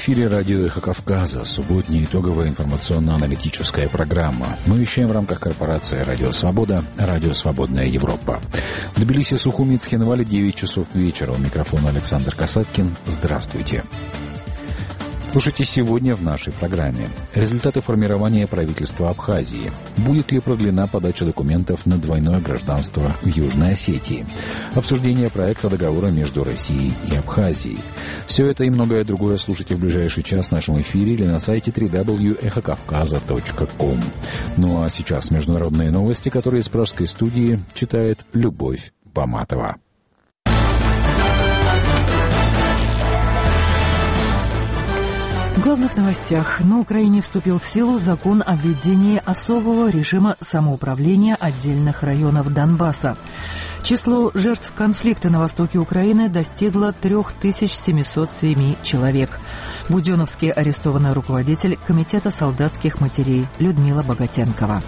эфире радио «Эхо Кавказа», субботняя итоговая информационно-аналитическая программа. Мы вещаем в рамках корпорации «Радио Свобода», «Радио Свободная Европа». В Тбилиси, Сухуми и Цхинвале 9 часов вечера. У микрофона Александр Касаткин. Здравствуйте. Слушайте сегодня в нашей программе. Результаты формирования правительства Абхазии. Будет ли продлена подача документов на двойное гражданство в Южной Осетии? Обсуждение проекта договора между Россией и Абхазией. Все это и многое другое слушайте в ближайший час в нашем эфире или на сайте www.эхокавказа.ком. Ну а сейчас международные новости, которые из пражской студии читает Любовь Баматова. В главных новостях. На Украине вступил в силу закон о введении особого режима самоуправления отдельных районов Донбасса. Число жертв конфликта на востоке Украины достигло 3707 человек. В Буденновске арестована руководитель Комитета солдатских матерей Людмила Богатенкова.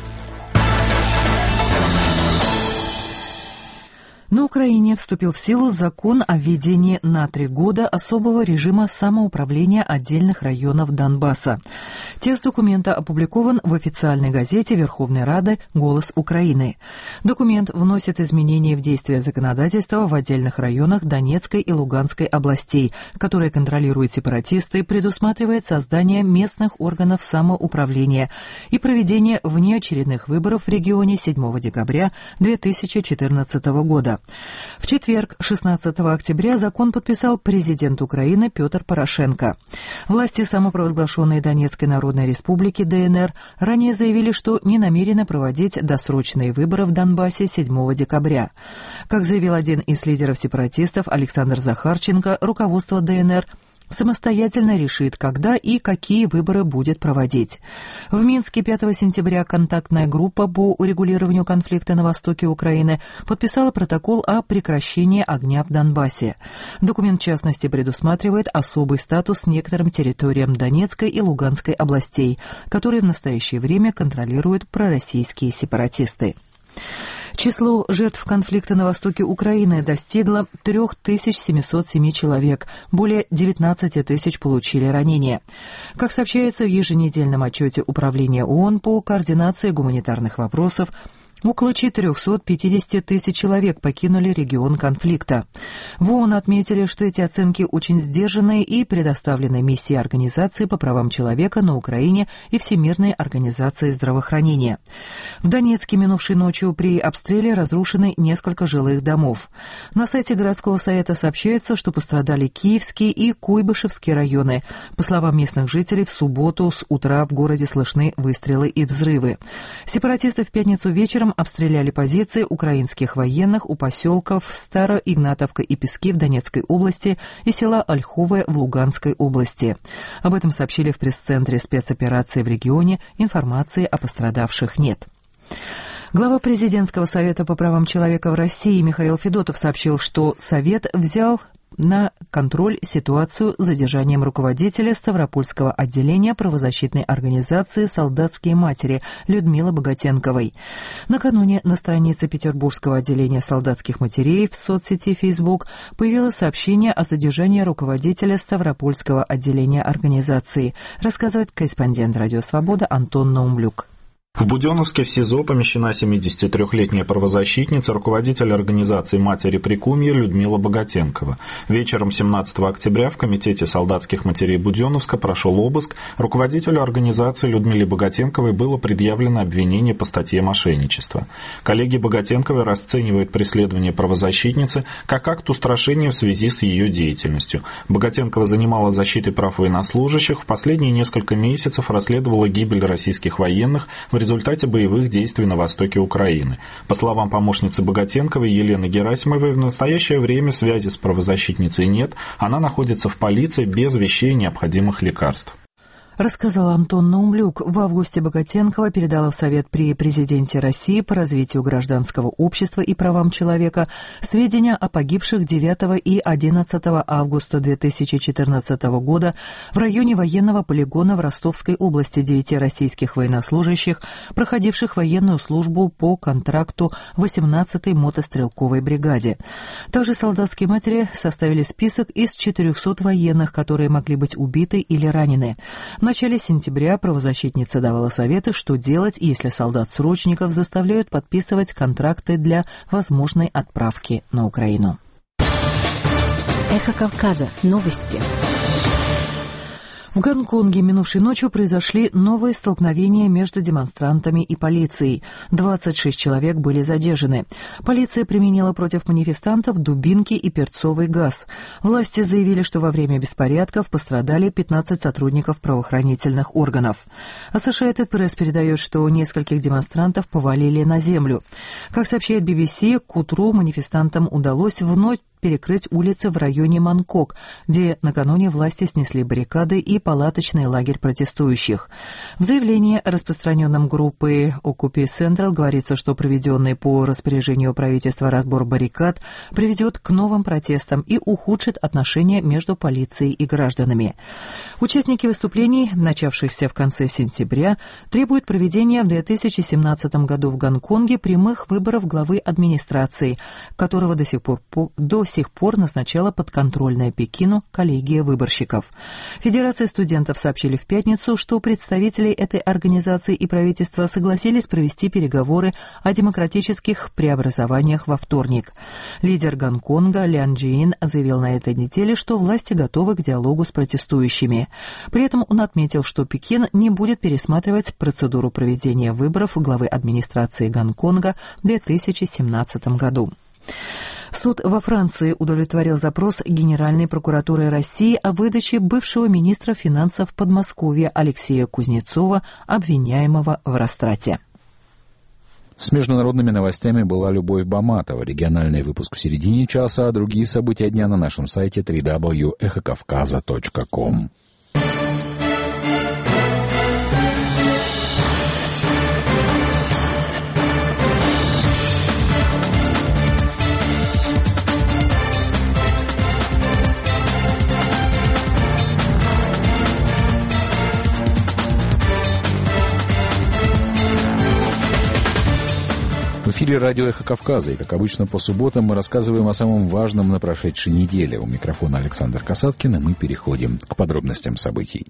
На Украине вступил в силу закон о введении на 3 года особого режима самоуправления отдельных районов Донбасса. Текст документа опубликован в официальной газете Верховной Рады «Голос Украины». Документ вносит изменения в действие законодательства в отдельных районах Донецкой и Луганской областей, которые контролируют сепаратисты, предусматривает создание местных органов самоуправления и проведение внеочередных выборов в регионе 7 декабря 2014 года. В четверг, 16 октября, закон подписал президент Украины Петр Порошенко. Власти самопровозглашенной Донецкой Народной Республики ДНР ранее заявили, что не намерены проводить досрочные выборы в Донбассе 7 декабря. Как заявил один из лидеров сепаратистов Александр Захарченко, руководство ДНР самостоятельно решит, когда и какие выборы будет проводить. В Минске 5 сентября контактная группа по урегулированию конфликта на востоке Украины подписала протокол о прекращении огня в Донбассе. Документ, в частности, предусматривает особый статус некоторым территориям Донецкой и Луганской областей, которые в настоящее время контролируют пророссийские сепаратисты. Число жертв конфликта на востоке Украины достигло 3707 человек, более 19 тысяч получили ранения. Как сообщается в еженедельном отчете Управления ООН по координации гуманитарных вопросов, около 450 тысяч человек покинули регион конфликта. В ООН отметили, что эти оценки очень сдержанные и предоставлены миссии Организации по правам человека на Украине и Всемирной организации здравоохранения. В Донецке минувшей ночью при обстреле разрушены несколько жилых домов. На сайте городского совета сообщается, что пострадали Киевский и Куйбышевский районы. По словам местных жителей, в субботу с утра в городе слышны выстрелы и взрывы. Сепаратисты в пятницу вечером обстреляли позиции украинских военных у поселков Староигнатовка и Пески в Донецкой области и села Ольховое в Луганской области. Об этом сообщили в пресс-центре спецоперации в регионе, информации о пострадавших нет. Глава президентского совета по правам человека в России Михаил Федотов сообщил, что Совет взял на контроль ситуацию с задержанием руководителя Ставропольского отделения правозащитной организации «Солдатские матери» Людмилы Богатенковой. Накануне на странице Петербургского отделения «Солдатских матерей» в соцсети Facebook появилось сообщение о задержании руководителя Ставропольского отделения организации, рассказывает корреспондент «Радио Свобода» Антон Наумлюк. В Буденновске в СИЗО помещена 73-летняя правозащитница, руководитель организации «Матери Прикумья» Людмила Богатенкова. Вечером 17 октября в Комитете солдатских матерей Буденновска прошел обыск. Руководителю организации Людмиле Богатенковой было предъявлено обвинение по статье мошенничества. Коллеги Богатенковой расценивают преследование правозащитницы как акт устрашения в связи с ее деятельностью. Богатенкова занималась защитой прав военнослужащих, в последние несколько месяцев расследовала гибель российских военных в результате боевых действий на востоке Украины. По словам помощницы Богатенковой Елены Герасимовой, в настоящее время связи с правозащитницей нет, она находится в полиции без вещей и необходимых лекарств. Рассказал Антон Наумлюк. В августе Богатенкова передала в Совет при президенте России по развитию гражданского общества и правам человека сведения о погибших 9 и 11 августа 2014 года в районе военного полигона в Ростовской области 9 российских военнослужащих, проходивших военную службу по контракту 18-й мотострелковой бригаде. Также солдатские матери составили список из 400 военных, которые могли быть убиты или ранены. В начале сентября правозащитница давала советы, что делать, если солдат-срочников заставляют подписывать контракты для возможной отправки на Украину. Эхо Кавказа. Новости. В Гонконге минувшей ночью произошли новые столкновения между демонстрантами и полицией. 26 человек были задержаны. Полиция применила против манифестантов дубинки и перцовый газ. Власти заявили, что во время беспорядков пострадали 15 сотрудников правоохранительных органов. Associated Press передает, что нескольких демонстрантов повалили на землю. Как сообщает BBC, к утру манифестантам удалось вновь перекрыть улицы в районе Манкок, где накануне власти снесли баррикады и палаточный лагерь протестующих. В заявлении, распространенном группой Occupy Central, говорится, что проведенный по распоряжению правительства разбор баррикад приведет к новым протестам и ухудшит отношения между полицией и гражданами. Участники выступлений, начавшихся в конце сентября, требуют проведения в 2017 году в Гонконге прямых выборов главы администрации, которого до сих пор назначала подконтрольная Пекину коллегия выборщиков. Федерация студентов сообщили в пятницу, что представители этой организации и правительства согласились провести переговоры о демократических преобразованиях во вторник. Лидер Гонконга Лян Чжиин заявил на этой неделе, что власти готовы к диалогу с протестующими. При этом он отметил, что Пекин не будет пересматривать процедуру проведения выборов главы администрации Гонконга в 2017 году. Суд во Франции удовлетворил запрос Генеральной прокуратуры России о выдаче бывшего министра финансов Подмосковья Алексея Кузнецова, обвиняемого в растрате. С международными новостями была Любовь Баматова. Региональный выпуск в середине часа, а другие события дня на нашем сайте www.echokavkaza.com. В эфире радио «Эхо Кавказа», и, как обычно, по субботам мы рассказываем о самом важном на прошедшей неделе. У микрофона Александр Касаткин, и мы переходим к подробностям событий.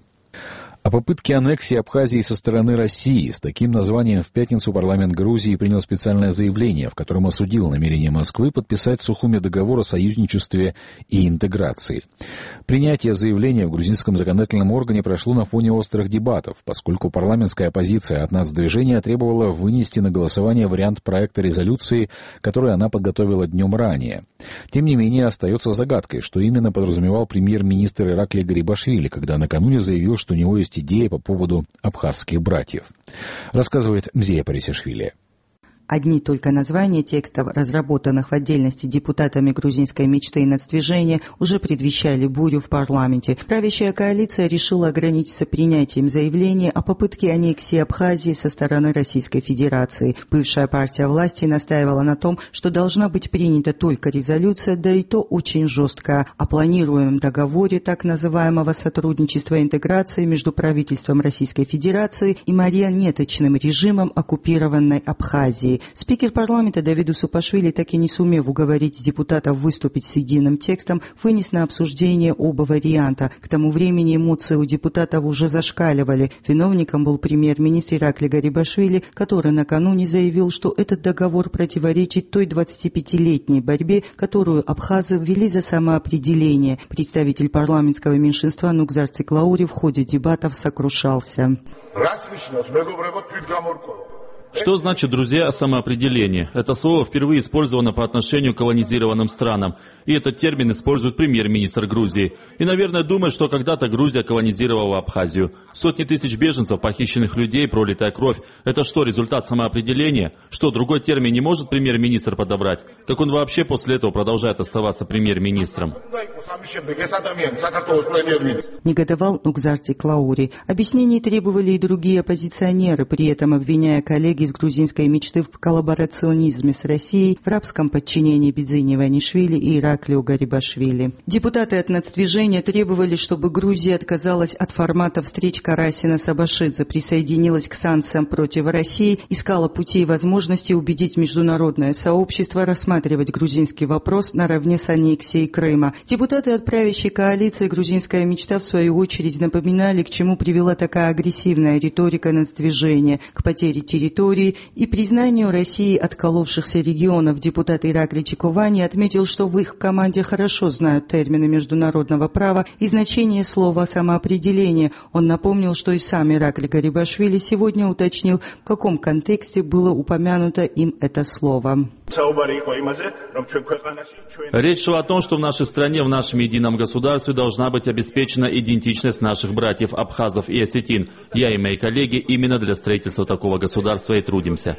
О попытке аннексии Абхазии со стороны России. С таким названием в пятницу парламент Грузии принял специальное заявление, в котором осудил намерение Москвы подписать в Сухуми договор о союзничестве и интеграции. Принятие заявления в грузинском законодательном органе прошло на фоне острых дебатов, поскольку парламентская оппозиция от нацдвижения требовала вынести на голосование вариант проекта резолюции, который она подготовила днем ранее. Тем не менее, остается загадкой, что именно подразумевал премьер-министр Ираклий Гарибашвили, когда накануне заявил, что у него есть идея по поводу абхазских братьев. Рассказывает Мзея Парисишвили. Одни только названия текстов, разработанных в отдельности депутатами грузинской мечты и нацдвижения, уже предвещали бурю в парламенте. Правящая коалиция решила ограничиться принятием заявления о попытке аннексии Абхазии со стороны Российской Федерации. Бывшая партия власти настаивала на том, что должна быть принята только резолюция, да и то очень жесткая, о планируемом договоре так называемого сотрудничества и интеграции между правительством Российской Федерации и марионеточным режимом оккупированной Абхазии. Спикер парламента Давид Усупашвили, так и не сумев уговорить депутатов выступить с единым текстом, вынес на обсуждение оба варианта. К тому времени эмоции у депутатов уже зашкаливали. Виновником был премьер-министр Ираклий Гарибашвили, который накануне заявил, что этот договор противоречит той 25-летней борьбе, которую абхазы ввели за самоопределение. Представитель парламентского меньшинства Нукзар Циклаури в ходе дебатов сокрушался. Что значит, друзья, самоопределение? Это слово впервые использовано по отношению к колонизированным странам. И этот термин использует премьер-министр Грузии. И, наверное, думает, что когда-то Грузия колонизировала Абхазию. Сотни тысяч беженцев, похищенных людей, пролитая кровь. Это что, результат самоопределения? Что, другой термин не может премьер-министр подобрать? Как он вообще после этого продолжает оставаться премьер-министром? Негодовал Нугзартик Лаури. Объяснений требовали и другие оппозиционеры, при этом обвиняя коллег из грузинской мечты в коллаборационизме с Россией, в рабском подчинении Бидзини Иванишвили и Ираклиу Гарибашвили. Депутаты от нацдвижения требовали, чтобы Грузия отказалась от формата встреч Карасина-Сабашидзе, присоединилась к санкциям против России, искала пути и возможности убедить международное сообщество рассматривать грузинский вопрос наравне с аннексией Крыма. Депутаты от правящей коалиции «Грузинская мечта» в свою очередь напоминали, к чему привела такая агрессивная риторика нацдвижения, к потере территории и признанию России отколовшихся регионов. Депутат Иракли Чиковани отметил, что в их команде хорошо знают термины международного права и значение слова «самоопределение». Он напомнил, что и сам Иракли Гарибашвили сегодня уточнил, в каком контексте было упомянуто им это слово. Речь шла о том, что в нашей стране, в нашем едином государстве должна быть обеспечена идентичность наших братьев абхазов и осетин. Я и мои коллеги именно для строительства такого государства и трудимся.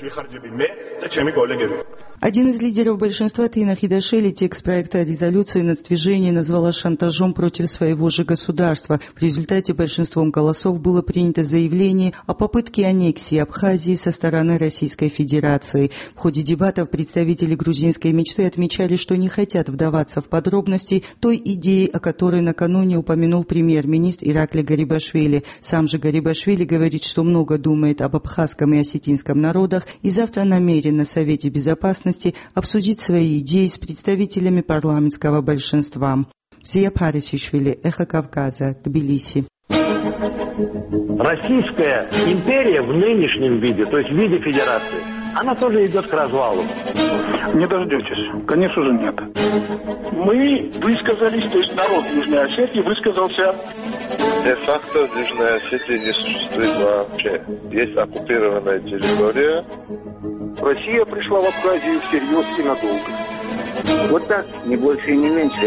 Один из лидеров большинства, Тина Хидашели, текст проекта резолюции нацдвижения назвала шантажом против своего же государства. В результате большинством голосов было принято заявление о попытке аннексии Абхазии со стороны Российской Федерации. В ходе дебатов представители грузинской мечты отмечали, что не хотят вдаваться в подробности той идеи, о которой накануне упомянул премьер-министр Иракли Гарибашвили. Сам же Гарибашвили говорит, что много думает об абхазском и осетинском народах и завтра намерен на Совете Безопасности обсудить свои идеи с представителями парламентского большинства. Зия Парисишвили, Эхо Кавказа, Тбилиси. Российская империя в нынешнем виде, то есть в виде федерации, она тоже идет к развалу. Не дождетесь. Конечно же нет. Мы высказались, то есть народ Южной Осетии высказался. Де-факто Южная Осетия не существует вообще. Есть оккупированная территория. Россия пришла в Абхазию всерьез и надолго. Вот так, не больше и не меньше.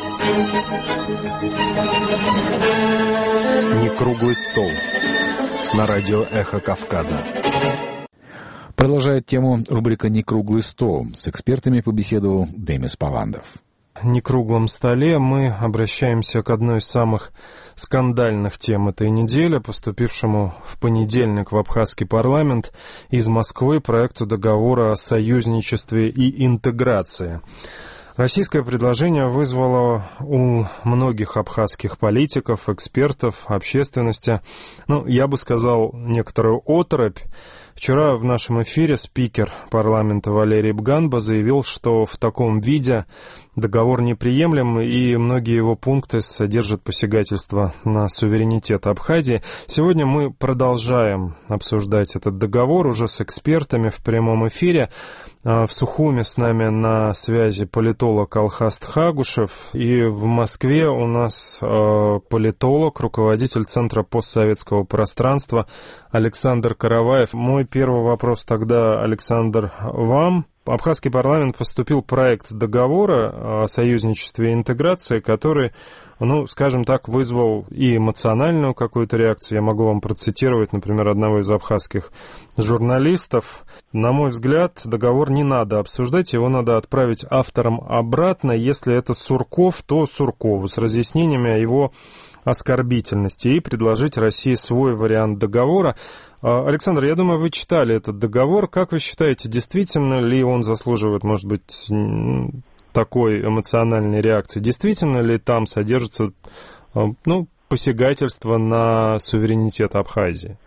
Не круглый стол. На радио «Эхо Кавказа». Продолжает тему рубрика «Не круглый стол». С экспертами побеседовал Демис Паландов. В некруглом столе мы обращаемся к одной из самых скандальных тем этой недели, поступившему в понедельник в абхазский парламент из Москвы проекту договора о союзничестве и интеграции. Российское предложение вызвало у многих абхазских политиков, экспертов, общественности, я бы сказал, некоторую оторопь. Вчера в нашем эфире спикер парламента Валерий Бганба заявил, что в таком виде договор неприемлем, и многие его пункты содержат посягательство на суверенитет Абхазии. Сегодня мы продолжаем обсуждать этот договор уже с экспертами в прямом эфире. В Сухуми с нами на связи политолог Алхаст Хагушев, и в Москве у нас политолог, руководитель Центра постсоветского пространства Александр Караваев. Мой первый вопрос тогда, Александр, вам. Абхазский парламент поступил проект договора о союзничестве и интеграции, который, скажем так, вызвал и эмоциональную какую-то реакцию. Я могу вам процитировать, например, одного из абхазских журналистов. На мой взгляд, договор не надо обсуждать, его надо отправить авторам обратно. Если это Сурков, то Суркову с разъяснениями о его оскорбительности и предложить России свой вариант договора. Александр, я думаю, вы читали этот договор. Как вы считаете, действительно ли он заслуживает, может быть, такой эмоциональной реакции? Действительно ли там содержится, посягательство на суверенитет Абхазии?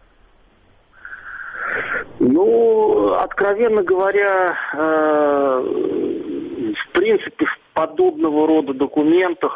Откровенно говоря, в принципе, в подобного рода документах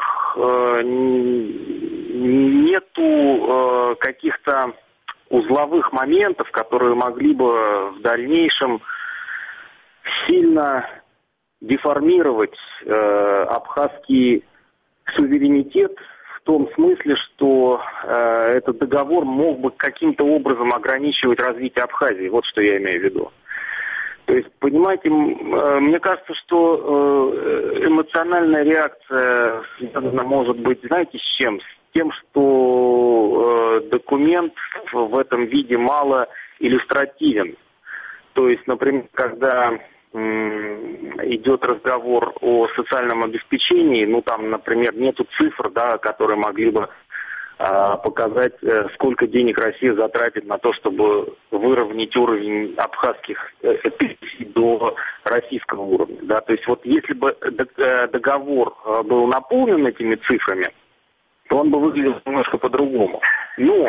нету каких-то узловых моментов, которые могли бы в дальнейшем сильно деформировать абхазский суверенитет, в том смысле, что этот договор мог бы каким-то образом ограничивать развитие Абхазии. Вот что я имею в виду. То есть, понимаете, мне кажется, что эмоциональная реакция связана, может быть, знаете, с чем? С тем, что документ в этом виде мало иллюстративен. То есть, например, когда идет разговор о социальном обеспечении, ну там, например, нету цифр, да, которые могли бы показать, сколько денег Россия затратит на то, чтобы выровнять уровень абхазских пенсий до российского уровня. Да? То есть вот если бы договор был наполнен этими цифрами, то он бы выглядел немножко по-другому. Но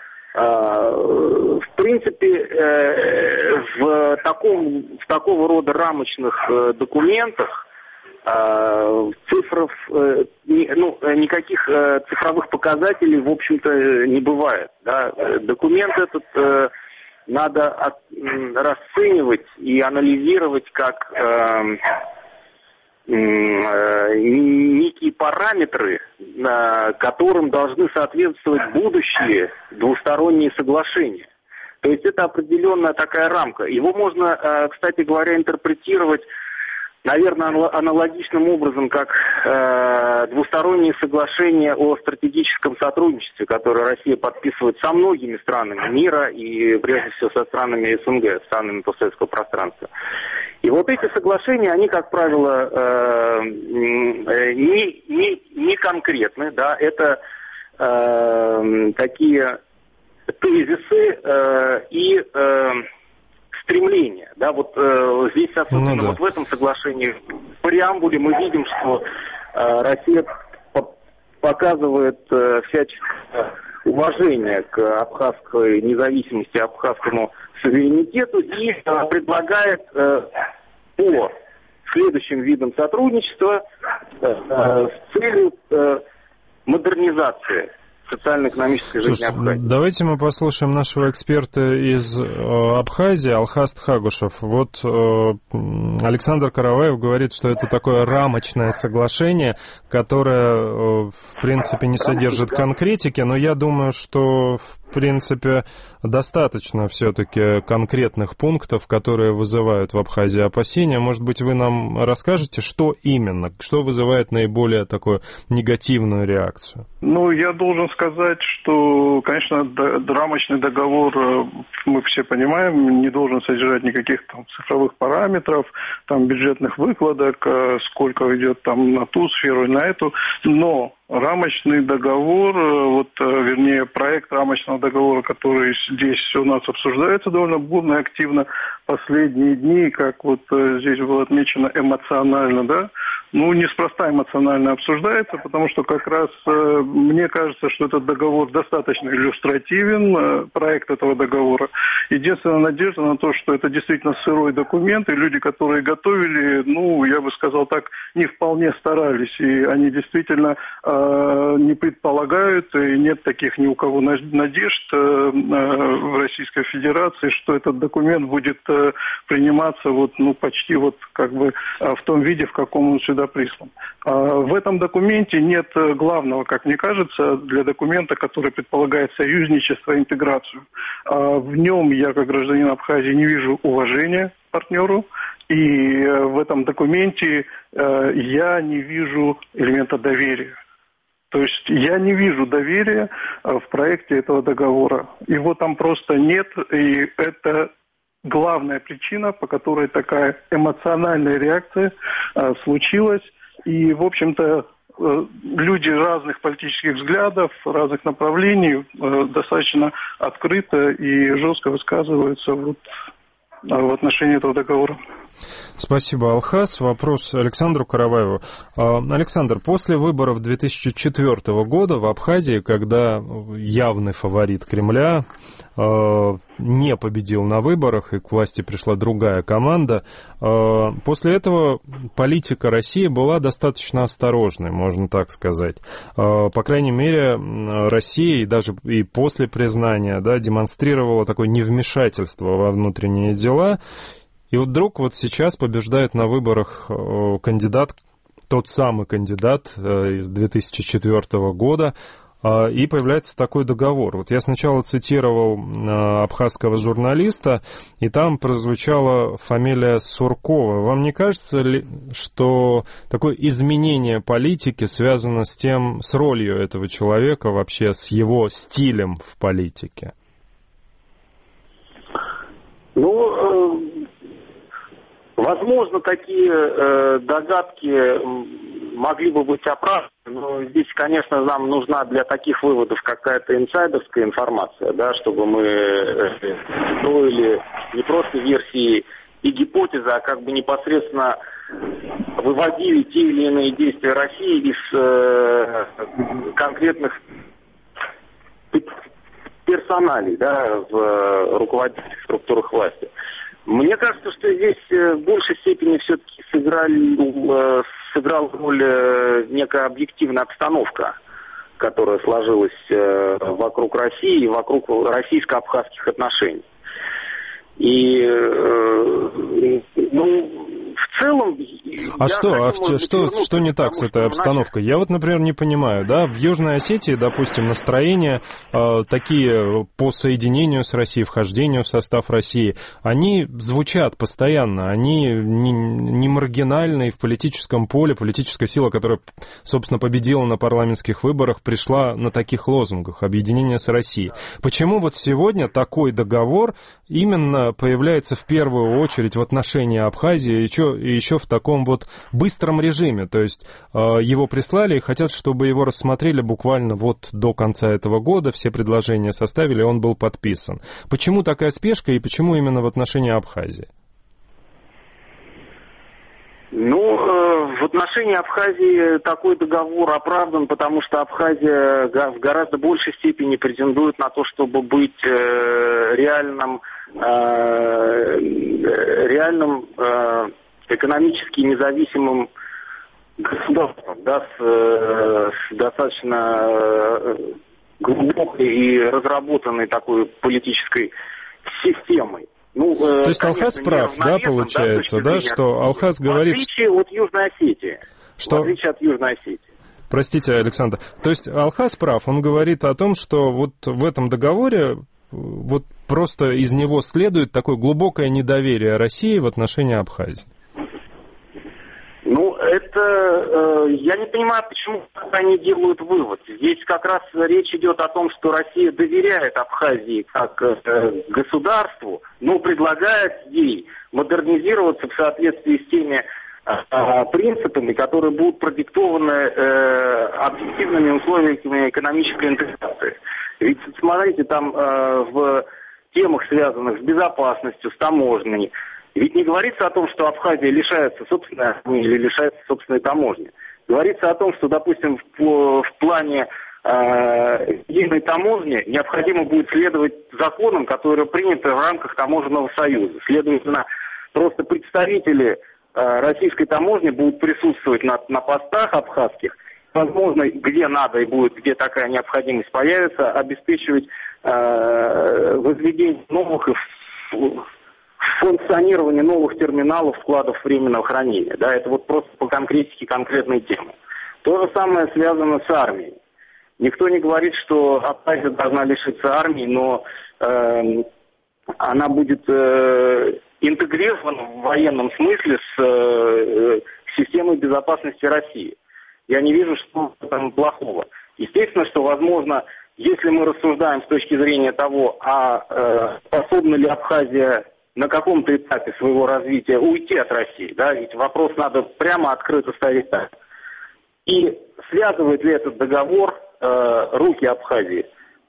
в принципе, в такого рода рамочных документах никаких цифровых показателей, в общем-то, не бывает. Да? Документ этот надо расценивать и анализировать как некие параметры, которым должны соответствовать будущие двусторонние соглашения. То есть это определенная такая рамка. Его можно, кстати говоря, интерпретировать, наверное, аналогичным образом, как двусторонние соглашения о стратегическом сотрудничестве, которые Россия подписывает со многими странами мира и, прежде всего, со странами СНГ, странами постсоветского пространства. И вот эти соглашения, они, как правило, не конкретны, да, это такие тезисы и стремления, да, вот здесь особенно вот в этом соглашении, в преамбуле мы видим, что Россия показывает всяческое уважение к абхазской независимости, абхазскому суверенитету и предлагает по следующим видам сотрудничества с целью модернизации социально-экономической жизни Абхазии. Давайте мы послушаем нашего эксперта из Абхазии, Алхаст Хагушев. Вот Александр Караваев говорит, что это такое рамочное соглашение, которое, в принципе, не содержит конкретики, но я думаю, что, в принципе, достаточно все-таки конкретных пунктов, которые вызывают в Абхазии опасения. Может быть, вы нам расскажете, что именно, что вызывает наиболее такую негативную реакцию? Ну, я должен сказать, что, конечно, рамочный договор, мы все понимаем, не должен содержать никаких там цифровых параметров, там бюджетных выкладок, сколько идет там на ту сферу и на эту, но рамочный договор, вернее, проект рамочного договора, который здесь у нас обсуждается довольно бурно и активно последние дни, как вот здесь было отмечено, эмоционально, да, ну, неспроста эмоционально обсуждается, потому что как раз мне кажется, что этот договор достаточно иллюстративен, проект этого договора. Единственная надежда на то, что это действительно сырой документ, и люди, которые готовили, ну, я бы сказал так, не вполне старались, и они действительно не предполагают, и нет таких ни у кого надежд в Российской Федерации, что этот документ будет приниматься вот, ну, почти вот как бы в том виде, в каком он сюда прислан. В этом документе нет главного, как мне кажется, для документа, который предполагает союзничество и интеграцию. В нем я, как гражданин Абхазии, не вижу уважения к партнеру, и в этом документе я не вижу элемента доверия. То есть я не вижу доверия в проекте этого договора. Его там просто нет, и это главная причина, по которой такая эмоциональная реакция случилась. И, в общем-то, люди разных политических взглядов, разных направлений достаточно открыто и жестко высказываются в отношении этого договора. Спасибо, Алхас. Вопрос Александру Караваеву. Александр, после выборов 2004 года в Абхазии, когда явный фаворит Кремля не победил на выборах и к власти пришла другая команда, после этого политика России была достаточно осторожной, можно так сказать. По крайней мере, Россия, и даже и после признания, да, демонстрировала такое невмешательство во внутренние дела. И вдруг вот сейчас побеждает на выборах кандидат, тот самый кандидат из 2004 года, и появляется такой договор. Вот я сначала цитировал абхазского журналиста, и там прозвучала фамилия Суркова. Вам не кажется ли, что такое изменение политики связано с тем, с ролью этого человека, вообще с его стилем в политике? Ну, возможно, такие догадки могли бы быть оправданы, но здесь, конечно, нам нужна для таких выводов какая-то инсайдерская информация, да, чтобы мы строили не просто версии и гипотезы, а как бы непосредственно выводили те или иные действия России из конкретных персоналей, да, в руководительных структурах власти. Мне кажется, что здесь в большей степени все-таки сыграла роль некая объективная обстановка, которая сложилась вокруг России и вокруг российско-абхазских отношений. И, в целом... Что не так с этой обстановкой? Я вот, например, не понимаю, да, в Южной Осетии, допустим, настроения такие по соединению с Россией, вхождению в состав России, они звучат постоянно, они не маргинальные в политическом поле, политическая сила, которая, собственно, победила на парламентских выборах, пришла на таких лозунгах объединения с Россией. Почему вот сегодня такой договор именно появляется в первую очередь в отношении Абхазии и еще в таком вот быстром режиме? То есть его прислали и хотят, чтобы его рассмотрели буквально вот до конца этого года, все предложения составили, и он был подписан. Почему такая спешка и почему именно в отношении Абхазии? В отношении Абхазии такой договор оправдан, потому что Абхазия в гораздо большей степени претендует на то, чтобы быть реальным экономически независимым государством, да, с достаточно глубокой и разработанной такой политической системой. То есть Алхаз прав, да, получается, да, что Алхаз говорит... В отличие от Южной Осетии. Что? В отличие от Южной Осетии. Простите, Александр. То есть Алхаз прав, он говорит о том, что вот в этом договоре вот просто из него следует такое глубокое недоверие России в отношении Абхазии. Я не понимаю, почему они делают вывод. Здесь как раз речь идет о том, что Россия доверяет Абхазии как государству, но предлагает ей модернизироваться в соответствии с теми принципами, которые будут продиктованы объективными условиями экономической интеграции. Ведь, смотрите, там в темах, связанных с безопасностью, с таможней, ведь не говорится о том, что Абхазия лишается собственной армии или лишается собственной таможни. Говорится о том, что, допустим, в плане единой таможни необходимо будет следовать законам, которые приняты в рамках таможенного союза. Следовательно, просто представители российской таможни будут присутствовать на постах абхазских, возможно, где надо и будет, где такая необходимость появится, обеспечивать возведение новых и функционирование новых терминалов, складов временного хранения. Да, это вот просто по конкретике конкретной темы. То же самое связано с армией. Никто не говорит, что Абхазия должна лишиться армии, но она будет интегрирована в военном смысле с системой безопасности России. Я не вижу, что там плохого. Естественно, что, возможно, если мы рассуждаем с точки зрения того, способна ли Абхазия на каком-то этапе своего развития уйти от России, да, ведь вопрос надо прямо открыто ставить так. И связывает ли этот договор руки Абхазии?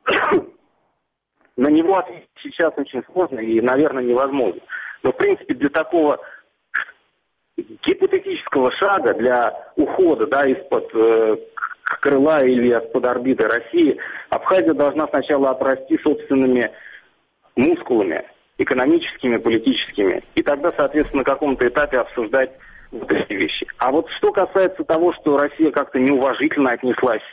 На него ответить сейчас очень сложно и, наверное, невозможно. Но, в принципе, для такого гипотетического шага, для ухода, да, из-под крыла или из-под орбиты России, Абхазия должна сначала обрасти собственными мускулами, экономическими, политическими, и тогда, соответственно, на каком-то этапе обсуждать вот эти вещи. А вот что касается того, что Россия как-то неуважительно отнеслась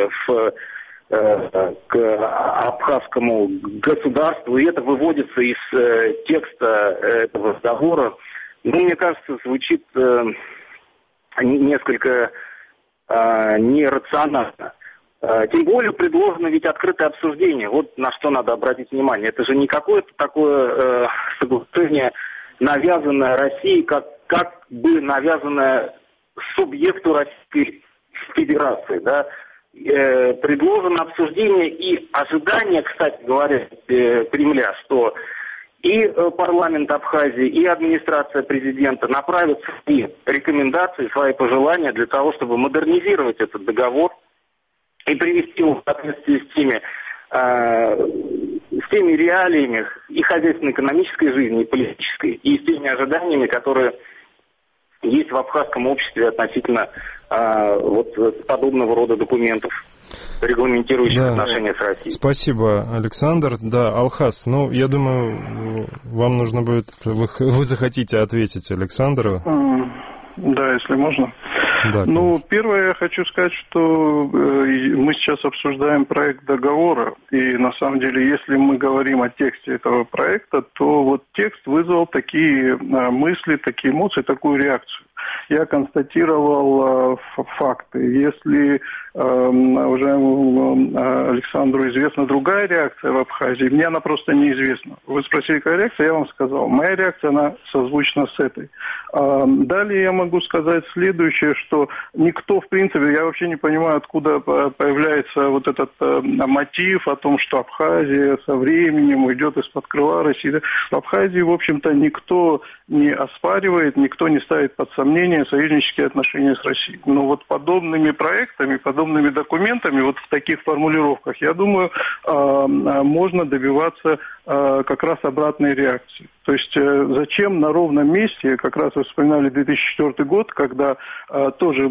к абхазскому государству, и это выводится из текста этого договора, мне кажется, звучит несколько нерационально. Тем более предложено ведь открытое обсуждение. Вот на что надо обратить внимание. Это же не какое-то такое соглашение, навязанное России, как бы навязанное субъекту Российской Федерации. Да? Предложено обсуждение и ожидание, кстати говоря, Кремля, что и парламент Абхазии, и администрация президента направят свои рекомендации, свои пожелания для того, чтобы модернизировать этот договор и привести его в соответствие с теми реалиями и хозяйственно-экономической жизни, и политической, и с теми ожиданиями, которые есть в абхазском обществе относительно подобного рода документов, регламентирующих отношения с Россией. Спасибо, Александр. Да, Алхаз, я думаю, вам нужно будет... Вы захотите ответить Александру? Да, если можно. Да, первое, я хочу сказать, что мы сейчас обсуждаем проект договора, и на самом деле, если мы говорим о тексте этого проекта, то вот текст вызвал такие мысли, такие эмоции, такую реакцию. Я констатировал факты. Если уважаемому Александру известна другая реакция в Абхазии, мне она просто неизвестна. Вы спросили, какая реакция, я вам сказал. Моя реакция, она созвучна с этой. Далее я могу сказать следующее, что никто, в принципе, я вообще не понимаю, откуда появляется вот этот мотив о том, что Абхазия со временем уйдет из-под крыла России. В Абхазии, в общем-то, никто не оспаривает, никто не ставит под сомнение союзнические отношения с Россией. Но вот подобными проектами, подобными документами, вот в таких формулировках, я думаю, можно добиваться как раз обратной реакции. То есть зачем на ровном месте, как раз вы вспоминали 2004 год, когда тоже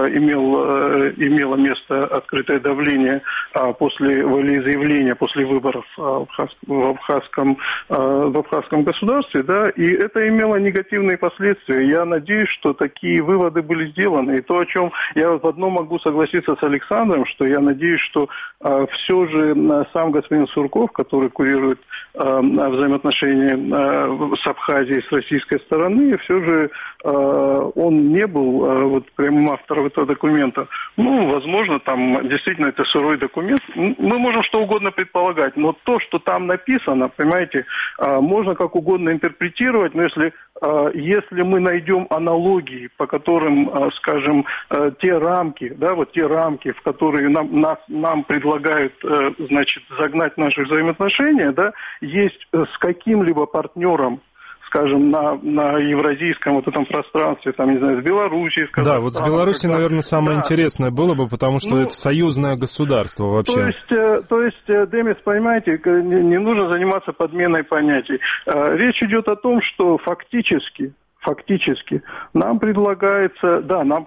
имело место открытое давление после волеизъявления, после выборов в абхазском государстве, да, и это имело негативные последствия. Я надеюсь, что такие выводы были сделаны. И то, о чем я в одном могу согласиться с Александром, что я надеюсь, что все же сам господин Сурков, который курирует взаимоотношения с Абхазией, с российской стороны, все же он не был прямым автором этого документа. Возможно, там действительно это сырой документ. Мы можем что угодно предполагать, но то, что там написано, понимаете, можно как угодно интерпретировать, но если мы найдем аналогии, по которым, скажем, те рамки, в которые нам предлагают, загнать наши взаимоотношения, да, есть с каким-либо партнером, скажем, на евразийском этом пространстве, с Белоруссией, с Казахстаном. Да, вот с Белоруссией, наверное, самое интересное было бы, потому что это союзное государство вообще. То есть, Демис, понимаете, не нужно заниматься подменой понятий. Речь идет о том, что фактически нам предлагается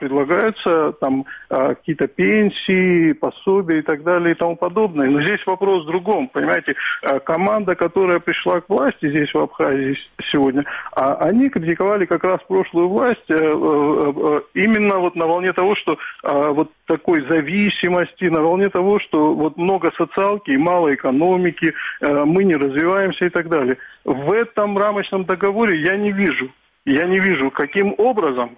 там какие-то пенсии, пособия и так далее и тому подобное. Но здесь вопрос в другом, понимаете. Команда, которая пришла к власти здесь в Абхазии сегодня, они критиковали как раз прошлую власть именно на волне того, что такой зависимости, на волне того, что много социалки и мало экономики, мы не развиваемся и так далее. В этом рамочном договоре я не вижу, каким образом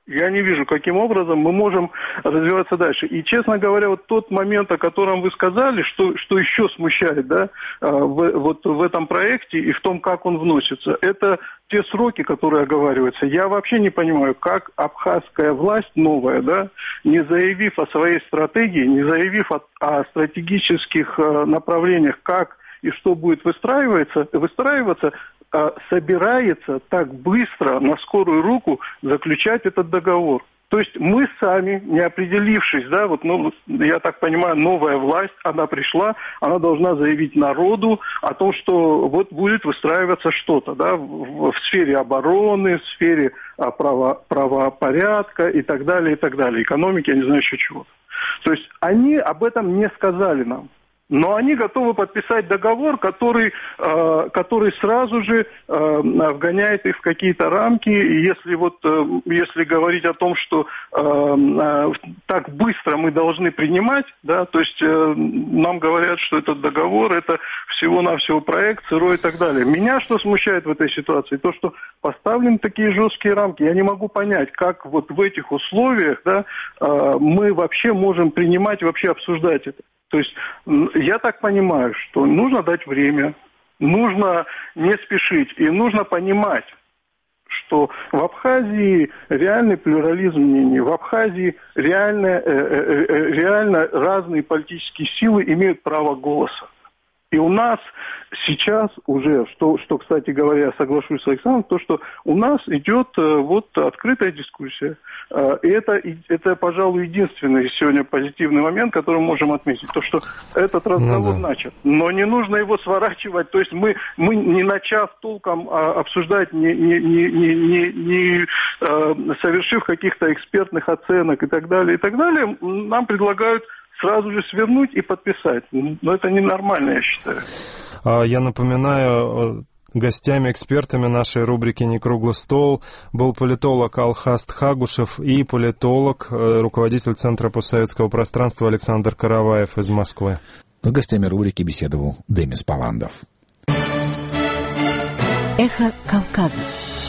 мы можем развиваться дальше. И, честно говоря, тот момент, о котором вы сказали, что еще смущает, да, в этом проекте и в том, как он вносится, это те сроки, которые оговариваются. Я вообще не понимаю, как абхазская власть новая, да, не заявив о своей стратегии, не заявив о стратегических направлениях, как и что будет выстраиваться, собирается так быстро, на скорую руку, заключать этот договор. То есть мы сами, не определившись, да, я так понимаю, новая власть, она пришла, она должна заявить народу о том, что будет выстраиваться что-то, да, в сфере обороны, в сфере правопорядка и так далее, экономики, я не знаю еще чего-то. То есть они об этом не сказали нам. Но они готовы подписать договор, который сразу же вгоняет их в какие-то рамки. И если говорить о том, что так быстро мы должны принимать, да, то есть нам говорят, что этот договор это всего-навсего проект, сырой и так далее. Меня что смущает в этой ситуации? То, что поставлены такие жесткие рамки. Я не могу понять, как вот в этих условиях, да, мы вообще можем принимать, вообще обсуждать это. То есть я так понимаю, что нужно дать время, нужно не спешить и нужно понимать, что в Абхазии реальный плюрализм мнений, в Абхазии реально разные политические силы имеют право голоса. И у нас сейчас уже, что, кстати говоря, я соглашусь с Александром, то, что у нас идет открытая дискуссия. И это, пожалуй, единственный сегодня позитивный момент, который мы можем отметить. То, что этот разговор начат. Но не нужно его сворачивать. То есть мы не начав толком обсуждать, не совершив каких-то экспертных оценок и так далее, нам предлагают сразу же свернуть и подписать. Но это ненормально, я считаю. Я напоминаю, гостями, экспертами нашей рубрики «Не круглый стол» был политолог Алхаст Хагушев и политолог, руководитель Центра постсоветского пространства Александр Караваев из Москвы. С гостями рубрики беседовал Демис Паландов. Эхо Кавказа.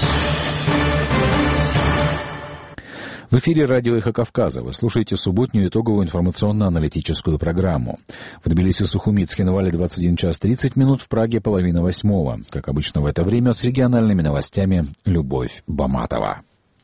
В эфире радио «Эхо Кавказа». Вы слушаете субботнюю итоговую информационно-аналитическую программу. В Тбилиси-Сухумицке на Вале 21 час 30 минут, в Праге 7:30. Как обычно в это время с региональными новостями Любовь Баматова.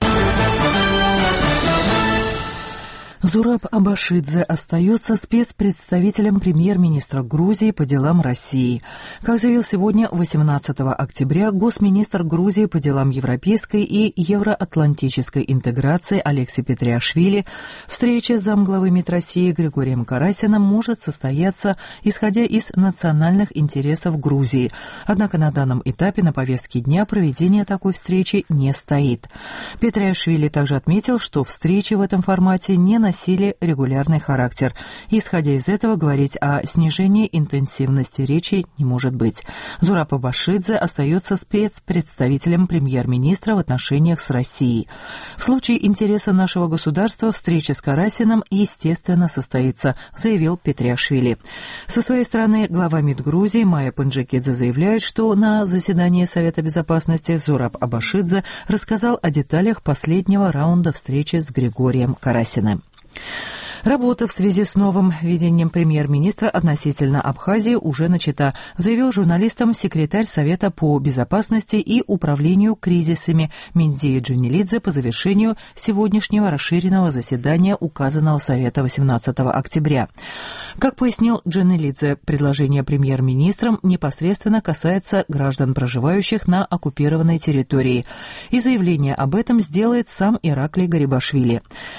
Зураб Абашидзе остается спецпредставителем премьер-министра Грузии по делам России. Как заявил сегодня, 18 октября, госминистр Грузии по делам европейской и евроатлантической интеграции Алексей Петриашвили, встреча с замглавы МИД России Григорием Карасиным может состояться, исходя из национальных интересов Грузии. Однако на данном этапе на повестке дня проведение такой встречи не стоит. Петриашвили также отметил, что встречи в этом формате не носили регулярный характер. Исходя из этого, говорить о снижении интенсивности речи не может быть. Зураб Абашидзе остается спецпредставителем премьер-министра в отношениях с Россией. В случае интереса нашего государства встреча с Карасиным, естественно, состоится, заявил Петриашвили. Со своей стороны, глава МИД Грузии Майя Панджикидзе заявляет, что на заседании Совета Безопасности Зураб Абашидзе рассказал о деталях последнего раунда встречи с Григорием Карасиным. Работа в связи с новым видением премьер-министра относительно Абхазии уже начата, заявил журналистам секретарь Совета по безопасности и управлению кризисами Миндзия Джанилидзе по завершению сегодняшнего расширенного заседания указанного Совета 18 октября. Как пояснил Джанилидзе, предложение премьер-министром непосредственно касается граждан, проживающих на оккупированной территории, и заявление об этом сделает сам Ираклий Гарибашвили.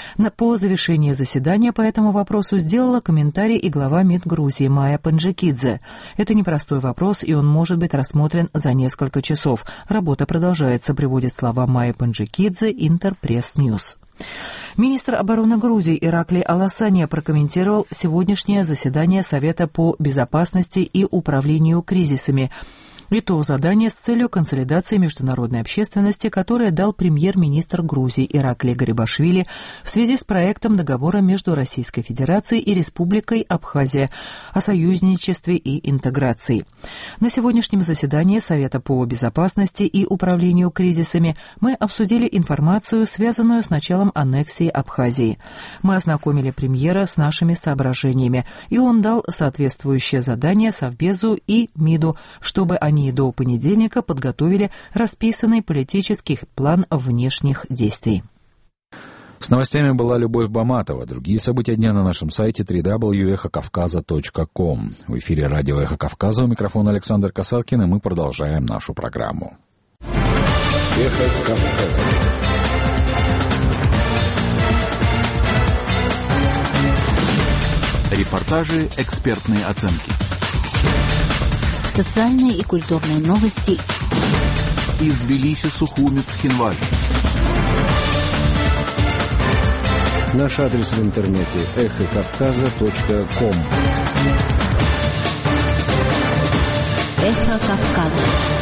По завершении заседания по этому вопросу сделала комментарий и глава МИД Грузии Майя Панджикидзе. Это непростой вопрос, и он может быть рассмотрен за несколько часов. Работа продолжается, приводит слова Майя Панджикидзе Интерпресс-Ньюс. Министр обороны Грузии Ираклий Аласания прокомментировал сегодняшнее заседание Совета по безопасности и управлению кризисами. И то задание с целью консолидации международной общественности, которое дал премьер-министр Грузии Ираклий Гарибашвили в связи с проектом договора между Российской Федерацией и Республикой Абхазия о союзничестве и интеграции. На сегодняшнем заседании Совета по безопасности и управлению кризисами мы обсудили информацию, связанную с началом аннексии Абхазии. Мы ознакомили премьера с нашими соображениями, и он дал соответствующее задание Совбезу и МИДу, чтобы они до понедельника подготовили расписанный политический план внешних действий. С новостями была Любовь Баматова. Другие события дня на нашем сайте www.echokavkaza.com. В эфире радио «Эхо Кавказа». У микрофона Александр Касаткин, и мы продолжаем нашу программу. «Эхо Кавказа». Репортажи, экспертные оценки. Социальные и культурные новости из Тбилиси-Сухумиц-Хинвали. Наш адрес в интернете – эхокавказа.ком. Эхо Кавказа.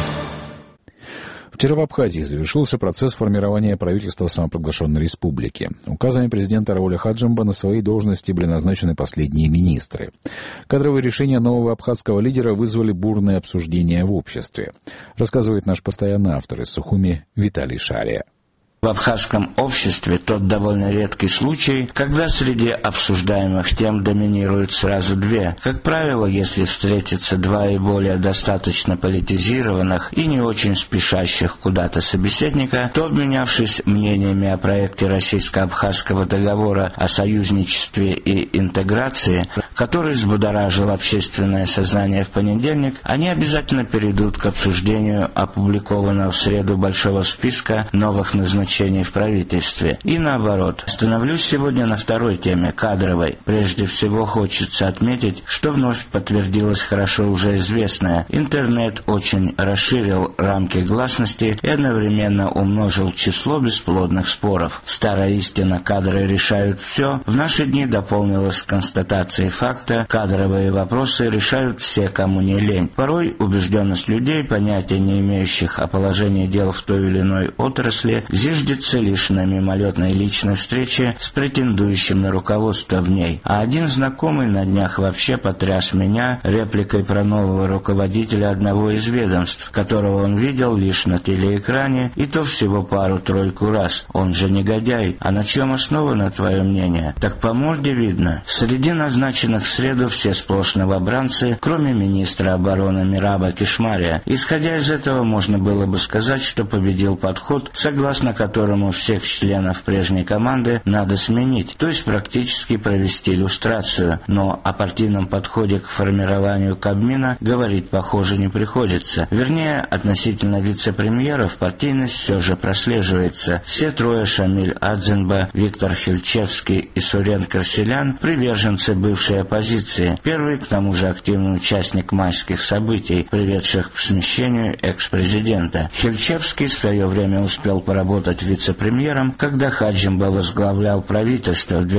Вчера в Абхазии завершился процесс формирования правительства самопровозглашенной республики. Указами президента Рауля Хаджимба на свои должности были назначены последние министры. Кадровые решения нового абхазского лидера вызвали бурное обсуждение в обществе, рассказывает наш постоянный автор из Сухуми Виталий Шария. В абхазском обществе тот довольно редкий случай, когда среди обсуждаемых тем доминируют сразу две. Как правило, если встретятся два и более достаточно политизированных и не очень спешащих куда-то собеседника, то, обменявшись мнениями о проекте российско-абхазского договора о союзничестве и интеграции, который взбудоражил общественное сознание в понедельник, они обязательно перейдут к обсуждению опубликованного в среду большого списка новых назначений в правительстве. И наоборот. Остановлюсь сегодня на второй теме, кадровой. Прежде всего хочется отметить, что вновь подтвердилось хорошо уже известное. Интернет очень расширил рамки гласности и одновременно умножил число бесплодных споров. Старая истина «кадры решают все» в наши дни дополнилась констатацией факта «кадровые вопросы решают все, кому не лень». Порой убежденность людей, понятия не имеющих о положении дел в той или иной отрасли, зиждется лишь на мимолетной личной встрече с претендующим на руководство в ней. А один знакомый на днях вообще потряс меня репликой про нового руководителя одного из ведомств, которого он видел лишь на телеэкране, и то всего пару-тройку раз. Он же негодяй. А на чем основано твое мнение? Так по морде видно. Среди назначенных в среду все сплошь новобранцы, кроме министра обороны Мираба Кишмария. Исходя из этого, можно было бы сказать, что победил подход, согласно которому всех членов прежней команды надо сменить, то есть практически провести люстрацию. Но о партийном подходе к формированию Кабмина говорить, похоже, не приходится. Вернее, относительно вице-премьеров партийность все же прослеживается. Все трое, Шамиль Адзенба, Виктор Хильчевский и Сурен Карселян, приверженцы бывшей оппозиции. Первый, к тому же, активный участник майских событий, приведших к смещению экс-президента. Хильчевский в свое время успел поработать вице-премьером, когда Хаджимба возглавлял правительство в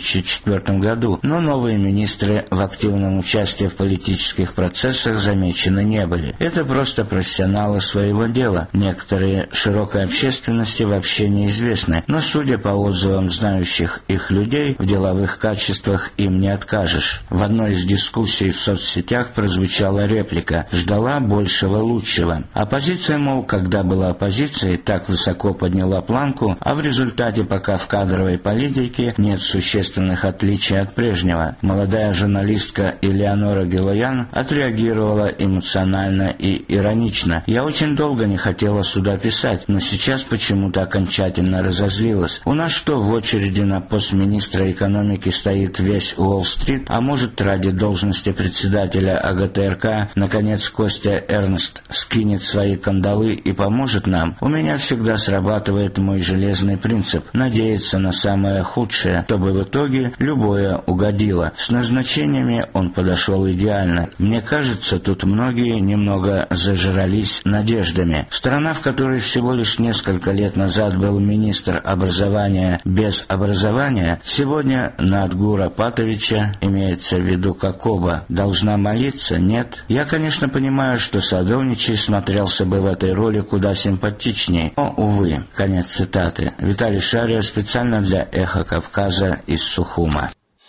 2004 году, но новые министры в активном участии в политических процессах замечены не были. Это просто профессионалы своего дела. Некоторые широкой общественности вообще неизвестны, но, судя по отзывам знающих их людей, в деловых качествах им не откажешь. В одной из дискуссий в соцсетях прозвучала реплика «ждала большего лучшего». Оппозиция, мол, когда была оппозицией, так высоко подняла планку, а в результате пока в кадровой политике нет существенных отличий от прежнего. Молодая журналистка Элеонора Гилоян отреагировала эмоционально и иронично. «Я очень долго не хотела сюда писать, но сейчас почему-то окончательно разозлилась. У нас что, в очереди на пост министра экономики стоит весь Уолл-стрит, а может, ради должности председателя АГТРК наконец Костя Эрнст скинет свои кандалы и поможет нам? У меня всегда срабатывает мой железный принцип – надеяться на самое худшее, чтобы в итоге любое угодило. С назначениями он подошел идеально. Мне кажется, тут многие немного зажрались надеждами. Страна, в которой всего лишь несколько лет назад был министр образования без образования, сегодня Надгура Патовича, имеется в виду Кокоба, должна молиться? Нет. Я, конечно, понимаю, что Садовничий смотрелся бы в этой роли куда симпатичнее, но, увы. Конец цитаты. Виталий Шария специально для «Эхо Кавказа» из Сухума.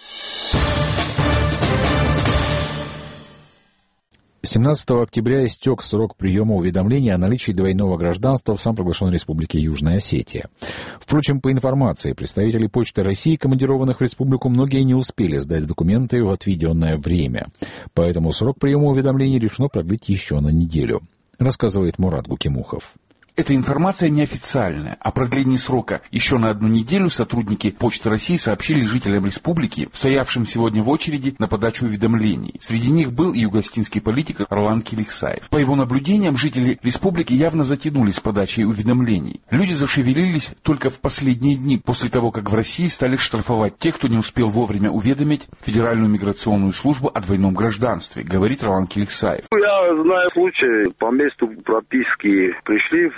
17 октября истек срок приема уведомления о наличии двойного гражданства в самопровозглашенной республике Южная Осетия. Впрочем, по информации представителей Почты России, командированных в республику, многие не успели сдать документы в отведенное время. Поэтому срок приема уведомлений решено продлить еще на неделю, рассказывает Мурат Гукимухов. Эта информация неофициальная. О продлении срока еще на 1 неделю сотрудники Почты России сообщили жителям республики, стоявшим сегодня в очереди на подачу уведомлений. Среди них был и югостинский политик Ролан Киликсаев. По его наблюдениям, жители республики явно затянулись с подачей уведомлений. Люди зашевелились только в последние дни, после того, как в России стали штрафовать тех, кто не успел вовремя уведомить Федеральную миграционную службу о двойном гражданстве, говорит Ролан Киликсаев. Я знаю случай, по месту прописки пришли в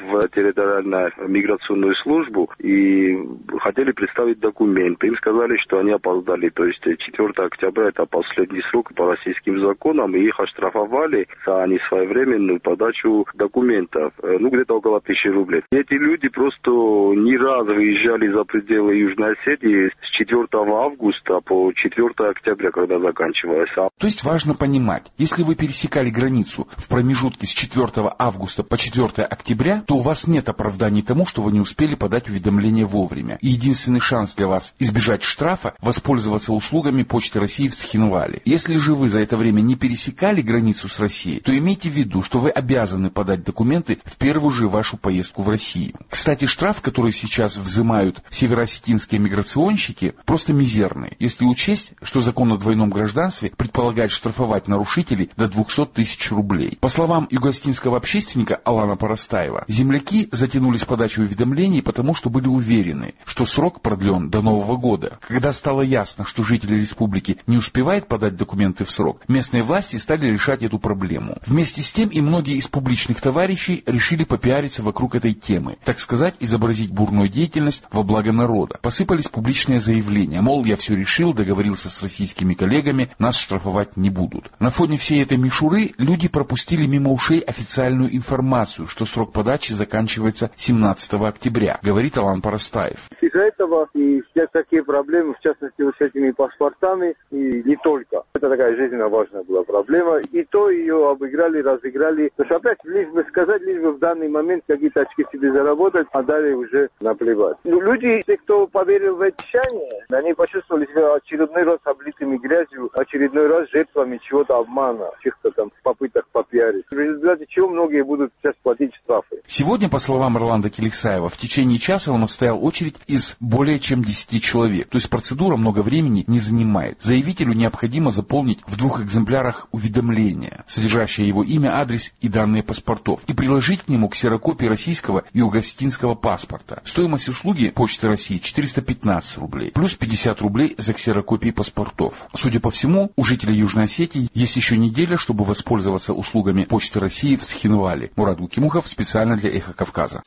в территориальную миграционную службу и хотели представить документы. Им сказали, что они опоздали. То есть 4 октября это последний срок по российским законам, и их оштрафовали за несвоевременную подачу документов. Где-то около 1000 рублей. Эти люди просто не раз выезжали за пределы Южной Осетии с 4 августа по 4 октября, когда заканчивалось. То есть важно понимать, если вы пересекали границу в промежутке с 4 августа по 4 октября, то у вас нет оправданий тому, что вы не успели подать уведомление вовремя. И единственный шанс для вас избежать штрафа – воспользоваться услугами Почты России в Цхинвале. Если же вы за это время не пересекали границу с Россией, то имейте в виду, что вы обязаны подать документы в первую же вашу поездку в Россию. Кстати, штраф, который сейчас взимают североосетинские миграционщики, просто мизерный, если учесть, что закон о двойном гражданстве предполагает штрафовать нарушителей до 200 тысяч рублей. По словам югоостинского общественника Алана Парастаева, земляки затянули с подачей уведомлений, потому что были уверены, что срок продлен до Нового года. Когда стало ясно, что жители республики не успевают подать документы в срок, местные власти стали решать эту проблему. Вместе с тем и многие из публичных товарищей решили попиариться вокруг этой темы, так сказать, изобразить бурную деятельность во благо народа. Посыпались публичные заявления, мол, я все решил, договорился с российскими коллегами, нас штрафовать не будут. На фоне всей этой мишуры люди пропустили мимо ушей официальную информацию, что срок подачи заканчивается 17 октября, говорит Алан Парастаев. Из-за этого и сейчас такие проблемы, в частности, с этими паспортами, и не только. Это такая жизненно важная была проблема, и то ее обыграли, разыграли. То есть опять, лишь бы сказать, лишь бы в данный момент какие-то очки себе заработать, а далее уже наплевать. Люди, те, кто поверил в обещание, они почувствовали себя очередной раз облитыми грязью, очередной раз жертвами чего-то обмана, чьих-то там попыток попиарить. В результате чего многие будут сейчас платить штрафы. Сегодня, по словам Ирланда Келексаева, в течение часа он отстоял очередь из более чем 10 человек. То есть процедура много времени не занимает. Заявителю необходимо заполнить в 2 экземплярах уведомление, содержащее его имя, адрес и данные паспортов, и приложить к нему ксерокопии российского и югоостинского паспорта. Стоимость услуги Почты России 415 рублей, плюс 50 рублей за ксерокопии паспортов. Судя по всему, у жителей Южной Осетии есть еще неделя, чтобы воспользоваться услугами Почты России в Цхинвале. Мурат Гукимухов специально для Эхо Кавказа.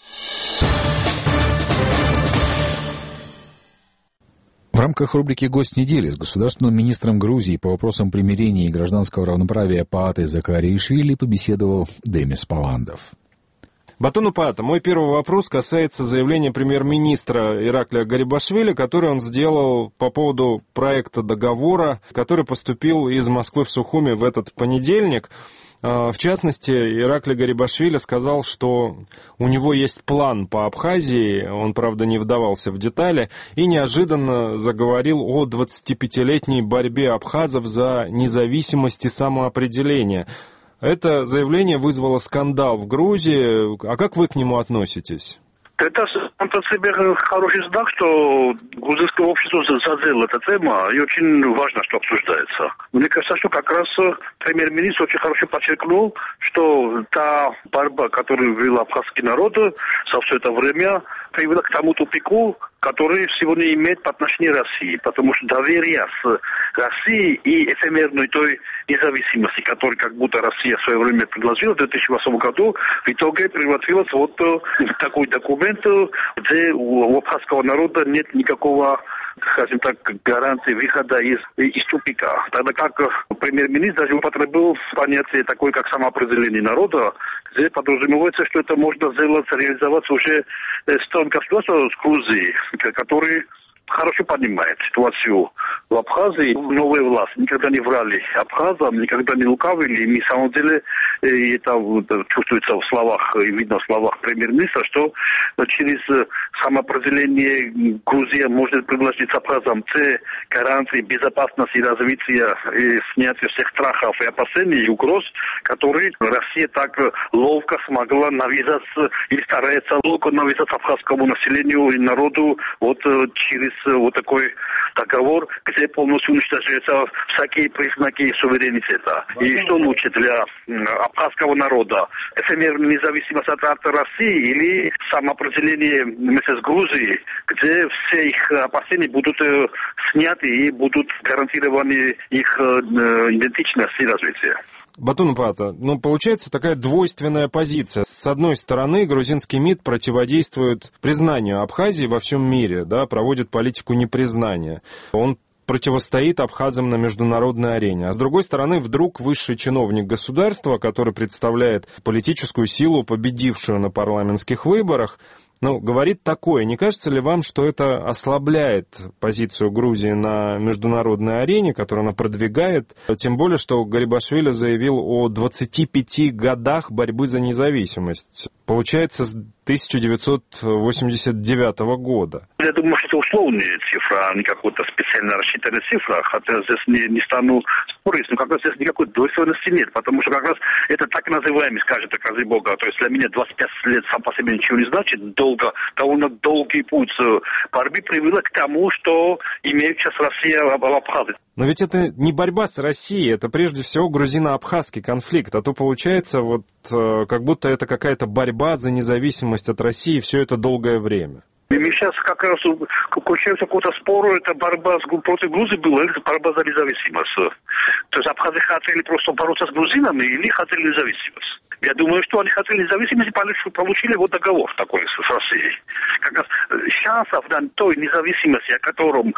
В рамках рубрики «Гость недели» с государственным министром Грузии по вопросам примирения и гражданского равноправия Паатой Закариишвили побеседовал Демис Паландов. Батону Паата, мой первый вопрос касается заявления премьер-министра Ираклия Гарибашвили, который он сделал по поводу проекта договора, который поступил из Москвы в Сухуми в этот понедельник. В частности, Ираклий Гарибашвили сказал, что у него есть план по Абхазии, он, правда, не вдавался в детали, и неожиданно заговорил о 25-летней борьбе абхазов за независимость и самоопределение. Это заявление вызвало скандал в Грузии. А как вы к нему относитесь? Это сам по себе хороший знак, что грузинское общество задело эта тема, и очень важно, что обсуждается. Мне кажется, что как раз премьер-министр очень хорошо подчеркнул, что та борьба, которую вел абхазский народ за все это время, привела к тому тупику, который сегодня имеет по отношению к России. Потому что доверие с Россией и эфемерной той независимости, которую как будто Россия в свое время предложила в 2008 году, в итоге превратилась вот в такой документ, где у абхазского народа нет никакого, скажем так, гарантии выхода из тупика. Тогда как премьер-министр даже употребил понятие такое, как самоопределение народа, где подразумевается, что это можно сделать, реализовать уже с том государством, с Грузией, который хорошо понимает ситуацию в Абхазии. Новые власти никогда не врали абхазам, никогда не лукавили. И на самом деле это чувствуется в словах, и видно в словах премьер-министра, что через самоопределение Грузия может предложить абхазам те гарантии безопасности, развития и снятия всех страхов и опасений и угроз, которые Россия так ловко смогла навязаться или старается ловко навязать абхазскому населению и народу вот через вот такой договор, где полностью уничтожаются всякие признаки суверенитета. И что лучше для абхазского народа? Эфемерная независимость от России или самоопределение вместе с Грузией, где все их опасения будут сняты и будут гарантированы их идентичность и развитие? Батун Пата, получается такая двойственная позиция. С одной стороны, грузинский МИД противодействует признанию Абхазии во всем мире, да, проводит политику непризнания. Он противостоит абхазам на международной арене. А с другой стороны, вдруг высший чиновник государства, который представляет политическую силу, победившую на парламентских выборах, говорит такое. Не кажется ли вам, что это ослабляет позицию Грузии на международной арене, которую она продвигает? Тем более, что Гарибашвили заявил о 25 годах борьбы за независимость. Получается, с 1989 года. Я думаю, что это условная цифра, а не какая-то специально рассчитанная цифра. Хотя здесь не стану спорить, но как раз здесь никакой двойственности нет. Потому что как раз это так называемый, скажем так, ради Бога. То есть для меня 25 лет сам по себе ничего не значит. Довольно долгий путь борьбы привел к тому, что имеет сейчас Россия в Абхазии. Но ведь это не борьба с Россией, это прежде всего грузино-абхазский конфликт. А то получается, как будто это какая-то борьба за независимость от России все это долгое время. И мы сейчас как раз включаемся в какой-то спор, это борьба против Грузии была, или борьба за независимость. То есть абхазы хотели просто бороться с грузинами или хотели независимость. Я думаю, что они хотели независимости, получили договор такой с Россией. Как раз шансов на той независимости, о котором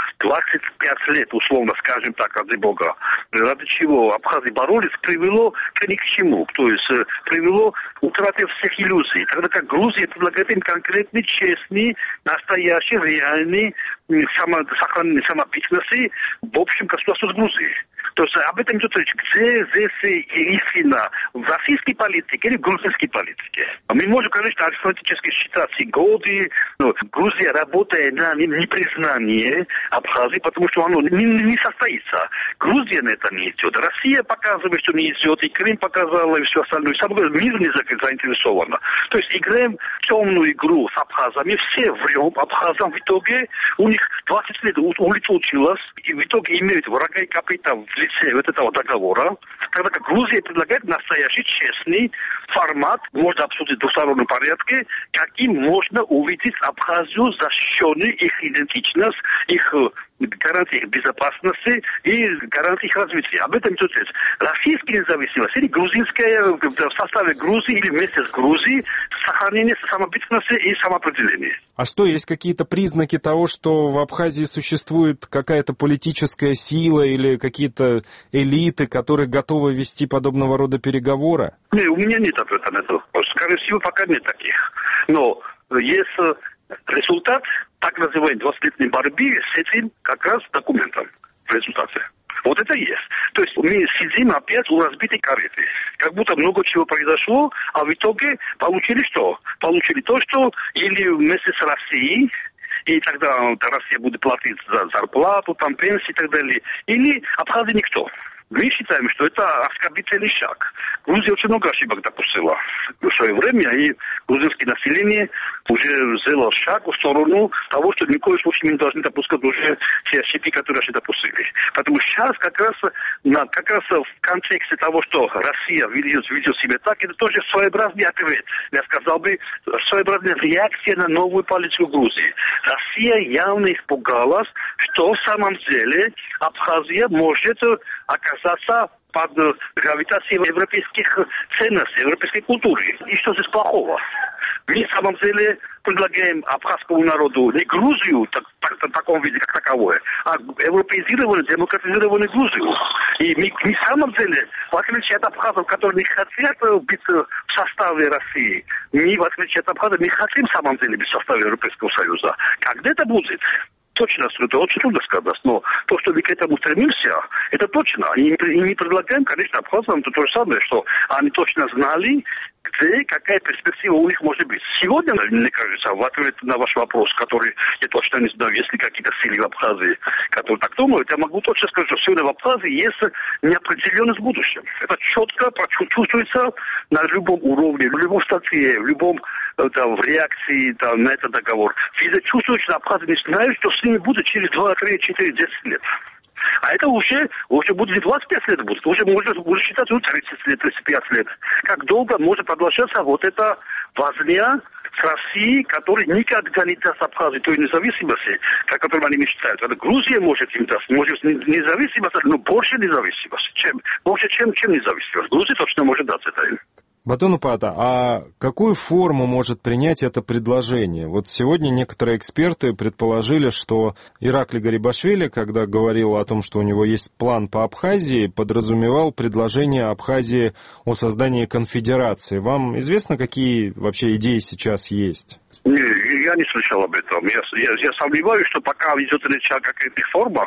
25 лет, условно скажем так, ради Бога, ради чего абхазы боролись, привело ни к чему. То есть привело к утрате всех иллюзий. Тогда как Грузия предлагает им конкретный, честный, настоящий, реальный сохранение самобытности в общем государстве с Грузией. То есть об этом идет речь. Где здесь истина? В российской политике или в грузинской политике? Мы можем, конечно, арифметически считать годы, но Грузия работает на непризнание Абхазии, потому что оно не состоится. Грузия на это не идет. Россия показывает, что не идет, и Крым показала, и все остальное. Сам мир не заинтересован. То есть играем темную игру с абхазами, все врем абхазам, в итоге у них 20 лет улетучилось, и в итоге имеют врага и копыта в лице этого договора, тогда как Грузия предлагает настоящий, честный формат, можно обсудить в двустороннем порядке, каким можно увидеть Абхазию, защищенную их идентичность, их гарантии их безопасности и гарантии их развития. Об этом идет речь. Российская независимость или грузинская в составе Грузии или вместе с Грузией сохранение самобытности и самоопределения. А что, есть какие-то признаки того, что в Абхазии существует какая-то политическая сила или какие-то элиты, которые готовы вести подобного рода переговоры? Нет, у меня нет ответа на это. Скорее всего, пока нет таких. Но есть результат так называемой 20-летней борьбы с этим как раз документом в результате. Вот это и есть. То есть мы сидим опять у разбитой корыты. Как будто много чего произошло, а в итоге получили что? Получили то, что или вместе с Россией, и тогда Россия будет платить за зарплату, пенсии и так далее, или Абхазия никто. Мы считаем, что это оскорбительный шаг. Грузия очень много ошибок допустила в свое время, и грузинское население уже сделало шаг в сторону того, что ни в коем случае мы не должны допускать уже те ошибки, которые они допустили. Поэтому сейчас как раз в контексте того, что Россия ведет себя так, это тоже своеобразный ответ. Я сказал бы, своеобразная реакция на новую политику Грузии. Россия явно испугалась, что в самом деле Абхазия может оказаться под гравитацией европейских ценностей, европейской культуры. И что здесь плохого? Мы, в самом деле, предлагаем абхазскому народу не Грузию в таком виде, как таковое, а европеизированную, демократизированную Грузию. И мы, в самом деле, в отличие от абхазов, которые не хотят быть в составе России, мы, в отличие от абхазов, не хотим, в самом деле, быть в составе Европейского Союза. Когда это будет? Точно, это очень трудно сказать, но то, что мы к этому стремимся, это точно. И мы предлагаем, конечно, абхазам то же самое, что они точно знали, где, какая перспектива у них может быть. Сегодня, мне кажется, в ответ на ваш вопрос, который я точно не знаю, есть ли какие-то силы в Абхазии, которые так думают, я могу точно сказать, что сегодня в Абхазии есть неопределенность в будущем. Это четко чувствуется на любом уровне, в любом статье, в любом в реакции на этот договор. Везде чувствуют, что абхазы не знают, что с ними будет через 2, 3, 4, 10 лет. А это уже будет не 25 лет, будет, уже можно считать 30 лет, 35 лет. Как долго может продолжаться вот эта возня с Россией, которая никогда не даст Абхазии той независимости, о которой они мечтают. Это Грузия может им дать, может независимость, но больше независимости. Больше, чем независимость. Грузия точно может дать это им. Батон Упаата, а какую форму может принять это предложение? Вот сегодня некоторые эксперты предположили, что Ираклий Гарибашвили, когда говорил о том, что у него есть план по Абхазии, подразумевал предложение Абхазии о создании конфедерации. Вам известно, какие вообще идеи сейчас есть? Не, я не слышал об этом. Я сомневаюсь, что пока идет речь о каких-то формах,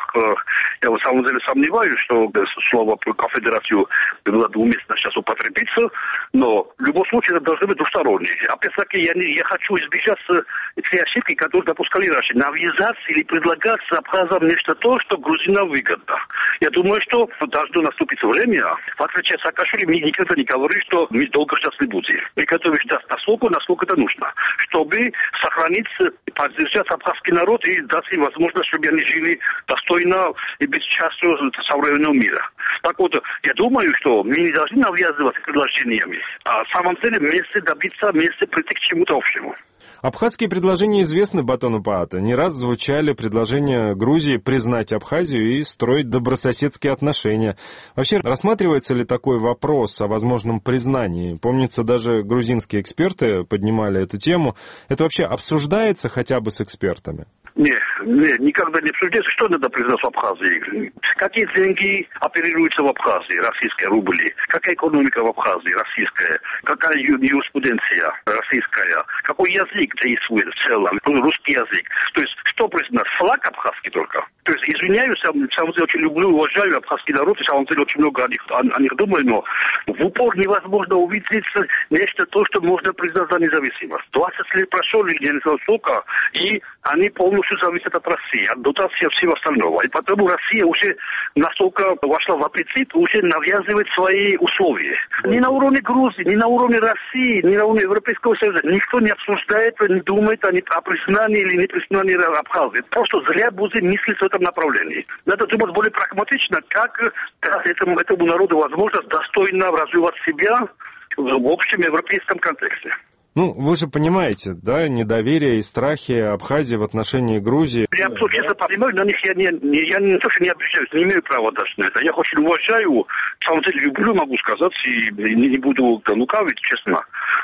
я на самом деле сомневаюсь, что слово про конфедерацию было бы уместно сейчас употребиться, но в любом случае это должно быть двусторонне. Опять-таки, я хочу избежать те ошибки, которые допускали раньше. Навязаться или предлагать абхазам нечто то, что грузинам выгодно. Я думаю, что должно наступить время. В отличие от Саакашвили, мы никогда не говорим, что мы долго сейчас не будем. Мы готовы ждать насколько это нужно, чтобы сохранить и поддержать абхазский народ и дать им возможность, чтобы они жили достойно и без частью современного мира. Так вот, я думаю, что мы не должны навязывать предложениями, а в самом деле вместе добиться, вместе прийти к чему-то общему. Абхазские предложения известны Батон Упаата. Не раз звучали предложения Грузии признать Абхазию и строить добрососедские отношения. Вообще, рассматривается ли такой вопрос о возможном признании? Помнится, даже грузинские эксперты поднимали эту тему. Это вообще обсуждается хотя бы с экспертами? Нет, никогда не обсуждается, что надо признать в Абхазии. Какие деньги оперируются в Абхазии, российские рубли? Какая экономика в Абхазии, российская? Какая юриспруденция российская? Какой язык действует в целом? Русский язык. То есть, что признать? Флаг абхазский только? То есть, извиняюсь, я на самом деле очень люблю и уважаю абхазский народ, на самом деле очень много о них думаю, но в упор невозможно увидеть нечто то, что можно признать за независимость. 20 лет прошло, я не знаю сколько, и они полностью зависят от России, от дотации всего остального. И потому Россия уже настолько вошла в аппетит, уже навязывает свои условия. Ни на уровне Грузии, ни на уровне России, ни на уровне Европейского Союза никто не обсуждает, не думает о признании или непризнании Абхазии. Просто зря будет мыслить в этом направлении. Надо думать более прагматично, как дать этому народу возможность достойно развивать себя в общем европейском контексте. Ну, вы же понимаете, да, недоверие и страхи Абхазии в отношении Грузии. Я честно понимаю, на них я не то, что не обижаюсь, не имею права даже на это. Я очень уважаю, на самом деле люблю, могу сказать, и не буду лукавить, честно.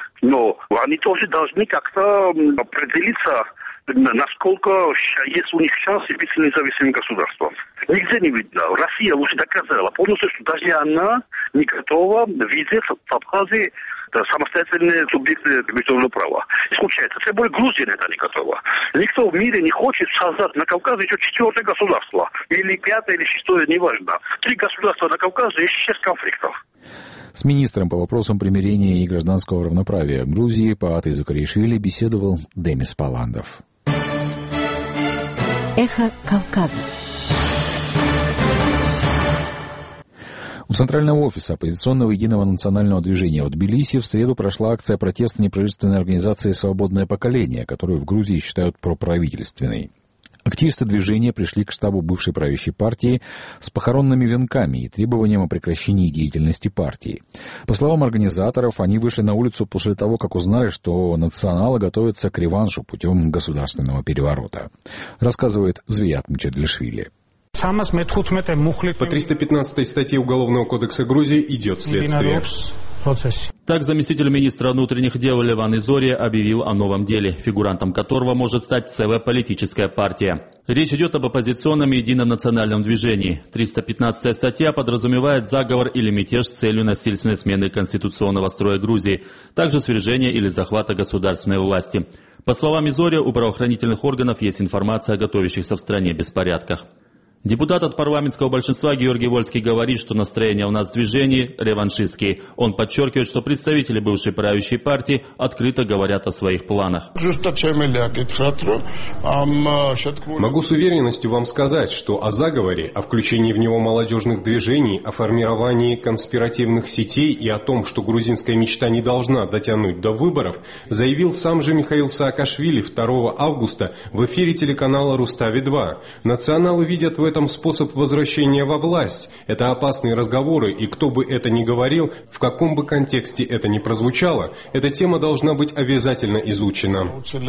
Но они тоже должны как-то определиться, насколько есть у них шансы быть независимым государством. Нигде не видно. Россия уже доказала полностью, что даже она не готова видеть в Абхазии самостоятельные субъекты международного права. Исключается. Тем более Грузия на это не готова. Никто в мире не хочет создать на Кавказе еще 4-е государство. Или 5-е, или 6-е, неважно. 3 государства на Кавказе и 6 конфликтов. С министром по вопросам примирения и гражданского равноправия Грузии Паатой Закаришвили беседовал Демис Паландов. Эхо Кавказа. У Центрального офиса оппозиционного единого национального движения в Тбилиси в среду прошла акция протеста неправительственной организации «Свободное поколение», которую в Грузии считают проправительственной. Активисты движения пришли к штабу бывшей правящей партии с похоронными венками и требованием о прекращении деятельности партии. По словам организаторов, они вышли на улицу после того, как узнали, что националы готовятся к реваншу путем государственного переворота. Рассказывает Звият Мчедлишвили. По 315 статье Уголовного кодекса Грузии идет следствие. Так заместитель министра внутренних дел Леван Изори объявил о новом деле, фигурантом которого может стать целая политическая партия. Речь идет об оппозиционном едином национальном движении. 315 статья подразумевает заговор или мятеж с целью насильственной смены конституционного строя Грузии, также свержения или захвата государственной власти. По словам Изори, у правоохранительных органов есть информация о готовящихся в стране беспорядках. Депутат от парламентского большинства Георгий Вольский говорит, что настроение у нас в движении реваншистские. Он подчеркивает, что представители бывшей правящей партии открыто говорят о своих планах. Могу с уверенностью вам сказать, что о заговоре, о включении в него молодежных движений, о формировании конспиративных сетей и о том, что грузинская мечта не должна дотянуть до выборов, заявил сам же Михаил Саакашвили 2 августа в эфире телеканала «Рустави-2». Националы видят в этом способ возвращения во власть. Это опасные разговоры, и кто бы это ни говорил, в каком бы контексте это ни прозвучало, эта тема должна быть обязательно изучена.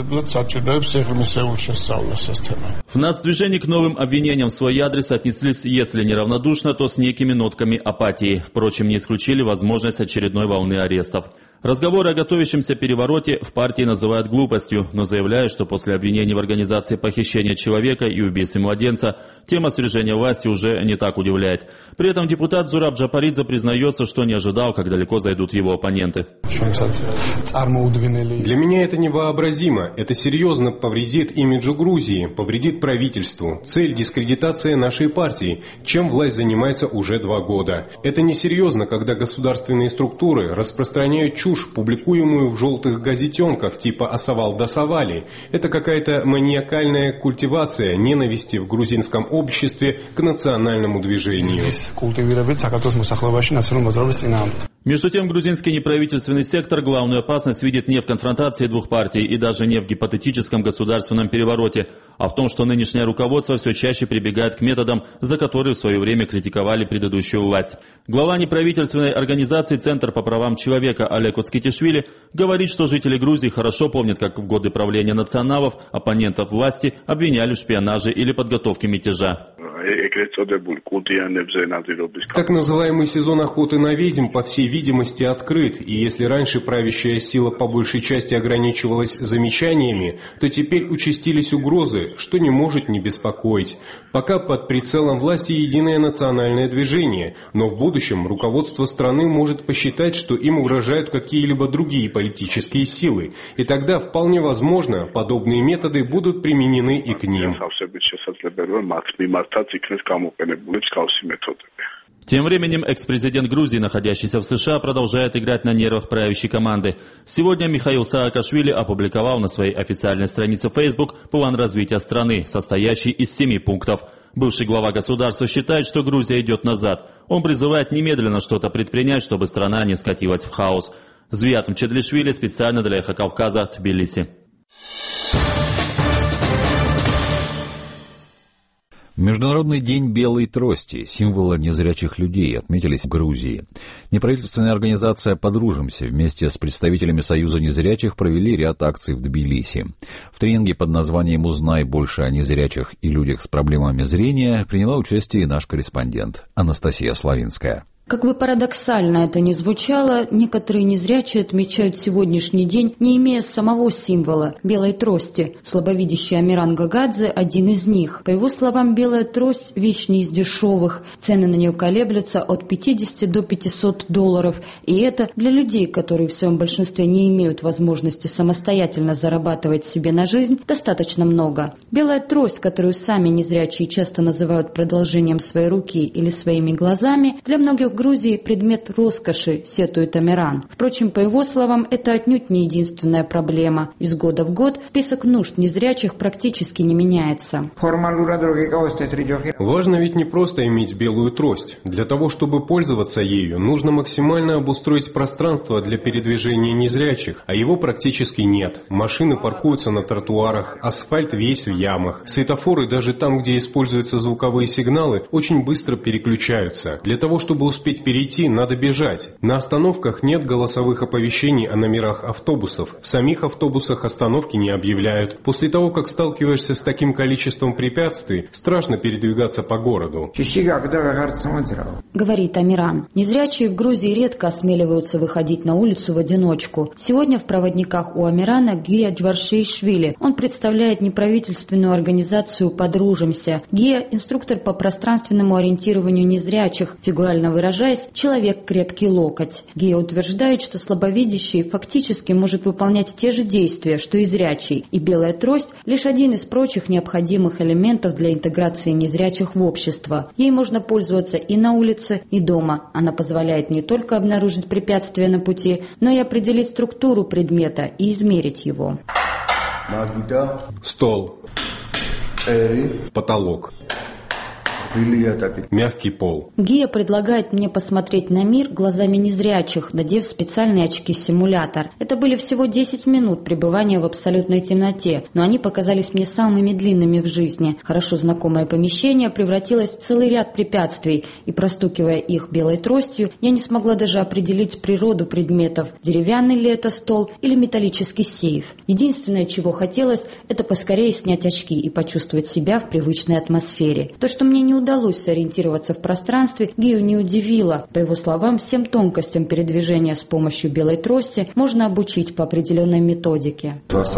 В нацдвижении к новым обвинениям в свой адрес отнеслись, если не равнодушно, то с некими нотками апатии. Впрочем, не исключили возможность очередной волны арестов. Разговоры о готовящемся перевороте в партии называют глупостью, но заявляют, что после обвинений в организации похищения человека и убийстве младенца тема свержения власти уже не так удивляет. При этом депутат Зураб Джапаридзе признается, что не ожидал, как далеко зайдут его оппоненты. Для меня это невообразимо. Это серьезно повредит имиджу Грузии, повредит правительству. Цель – дискредитация нашей партии, чем власть занимается уже 2 года. Это несерьезно, когда государственные структуры распространяют чушь, публикуемую в желтых газетенках типа «Асавал да Савали». Это какая-то маниакальная культивация ненависти в грузинском обществе к национальному движению. Между тем, грузинский неправительственный сектор главную опасность видит не в конфронтации двух партий и даже не в гипотетическом государственном перевороте, а в том, что нынешнее руководство все чаще прибегает к методам, за которые в свое время критиковали предыдущую власть. Глава неправительственной организации «Центр по правам человека» Олег Уцкитишвили говорит, что жители Грузии хорошо помнят, как в годы правления националов оппонентов власти обвиняли в шпионаже или подготовке мятежа. Так называемый сезон охоты на ведьм, по всей видимости, открыт, и если раньше правящая сила по большей части ограничивалась замечаниями, то теперь участились угрозы, что не может не беспокоить. Пока под прицелом власти единое национальное движение, но в будущем руководство страны может посчитать, что им угрожают какие-либо другие политические силы, и тогда вполне возможно подобные методы будут применены и к ним. Тем временем экс-президент Грузии, находящийся в США, продолжает играть на нервах правящей команды. Сегодня Михаил Саакашвили опубликовал на своей официальной странице Facebook план развития страны, состоящий из 7 пунктов. Бывший глава государства считает, что Грузия идет назад. Он призывает немедленно что-то предпринять, чтобы страна не скатилась в хаос. Звиат Мчедлишвили специально для Эхо Кавказа, Тбилиси. Международный день белой трости, символа незрячих людей, отметились в Грузии. Неправительственная организация «Подружимся» вместе с представителями Союза незрячих провели ряд акций в Тбилиси. В тренинге под названием «Узнай больше о незрячих и людях с проблемами зрения» приняла участие и наш корреспондент Анастасия Славинская. Как бы парадоксально это ни звучало, некоторые незрячие отмечают сегодняшний день, не имея самого символа белой трости. Слабовидящий Амиран Гагадзе – один из них. По его словам, белая трость – вещь не из дешевых. Цены на нее колеблются от $50 до $500. И это для людей, которые в своем большинстве не имеют возможности самостоятельно зарабатывать себе на жизнь, достаточно много. Белая трость, которую сами незрячие часто называют продолжением своей руки или своими глазами, для многих в Грузии предмет роскоши, сетует Амиран. Впрочем, по его словам, это отнюдь не единственная проблема. Из года в год список нужд незрячих практически не меняется. Важно ведь не просто иметь белую трость. Для того, чтобы пользоваться ею, нужно максимально обустроить пространство для передвижения незрячих, а его практически нет. Машины паркуются на тротуарах, асфальт весь в ямах. Светофоры, даже там, где используются звуковые сигналы, очень быстро переключаются. Для того, чтобы успеть перейти, надо бежать. На остановках нет голосовых оповещений о номерах автобусов. В самих автобусах остановки не объявляют. После того, как сталкиваешься с таким количеством препятствий, страшно передвигаться по городу. Говорит Амиран. Незрячие в Грузии редко осмеливаются выходить на улицу в одиночку. Сегодня в проводниках у Амирана Гия Джваршишвили. Он представляет неправительственную организацию «Подружимся». Гия – инструктор по пространственному ориентированию незрячих, фигурально выражаясь, человек крепкий локоть. Гия утверждает, что слабовидящий фактически может выполнять те же действия, что и зрячий, и белая трость – лишь один из прочих необходимых элементов для интеграции незрячих в общество. Ей можно пользоваться и на улице, и дома. Она позволяет не только обнаружить препятствия на пути, но и определить структуру предмета и измерить его. Стол. Потолок. Мягкий пол. Гия предлагает мне посмотреть на мир глазами незрячих, надев специальные очки-симулятор. Это были всего 10 минут пребывания в абсолютной темноте, но они показались мне самыми длинными в жизни. Хорошо знакомое помещение превратилось в целый ряд препятствий, и, простукивая их белой тростью, я не смогла даже определить природу предметов, деревянный ли это стол или металлический сейф. Единственное, чего хотелось, это поскорее снять очки и почувствовать себя в привычной атмосфере. То, что мне не удалось сориентироваться в пространстве, Гию не удивило. По его словам, всем тонкостям передвижения с помощью белой трости можно обучить по определенной методике.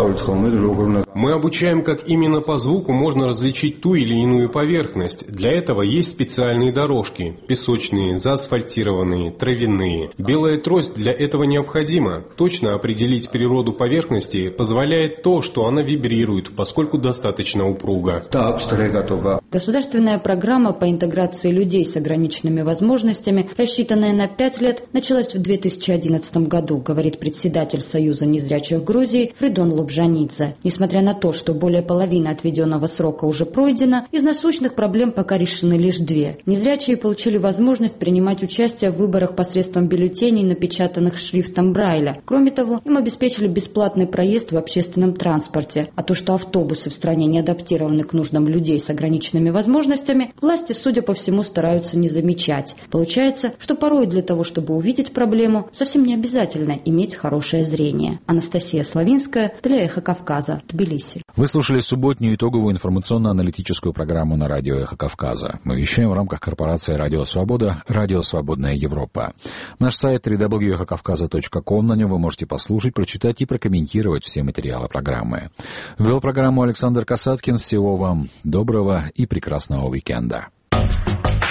Мы обучаем, как именно по звуку можно различить ту или иную поверхность. Для этого есть специальные дорожки – песочные, заасфальтированные, травяные. Белая трость для этого необходима. Точно определить природу поверхности позволяет то, что она вибрирует, поскольку достаточно упруга. Государственная программа по интеграции людей с ограниченными возможностями, рассчитанная на 5 лет, началась в 2011 году, говорит председатель Союза незрячих Грузии Фридон Лобжанидзе. Несмотря на то, что более половины отведенного срока уже пройдено, из насущных проблем пока решены лишь 2. Незрячие получили возможность принимать участие в выборах посредством бюллетеней, напечатанных шрифтом Брайля. Кроме того, им обеспечили бесплатный проезд в общественном транспорте. А то, что автобусы в стране не адаптированы к нуждам людей с ограниченными возможностями, власти, судя по всему, стараются не замечать. Получается, что порой для того, чтобы увидеть проблему, совсем не обязательно иметь хорошее зрение. Анастасия Славинская для «Эхо Кавказа», Тбилиси. Вы слушали субботнюю итоговую информационно-аналитическую программу на радио «Эхо Кавказа». Мы вещаем в рамках корпорации «Радио Свобода», «Радио Свободная Европа». Наш сайт www.echokavkaza.com, на нем вы можете послушать, прочитать и прокомментировать все материалы программы. Вел программу Александр Касаткин. Всего вам доброго и прекрасного уикенда.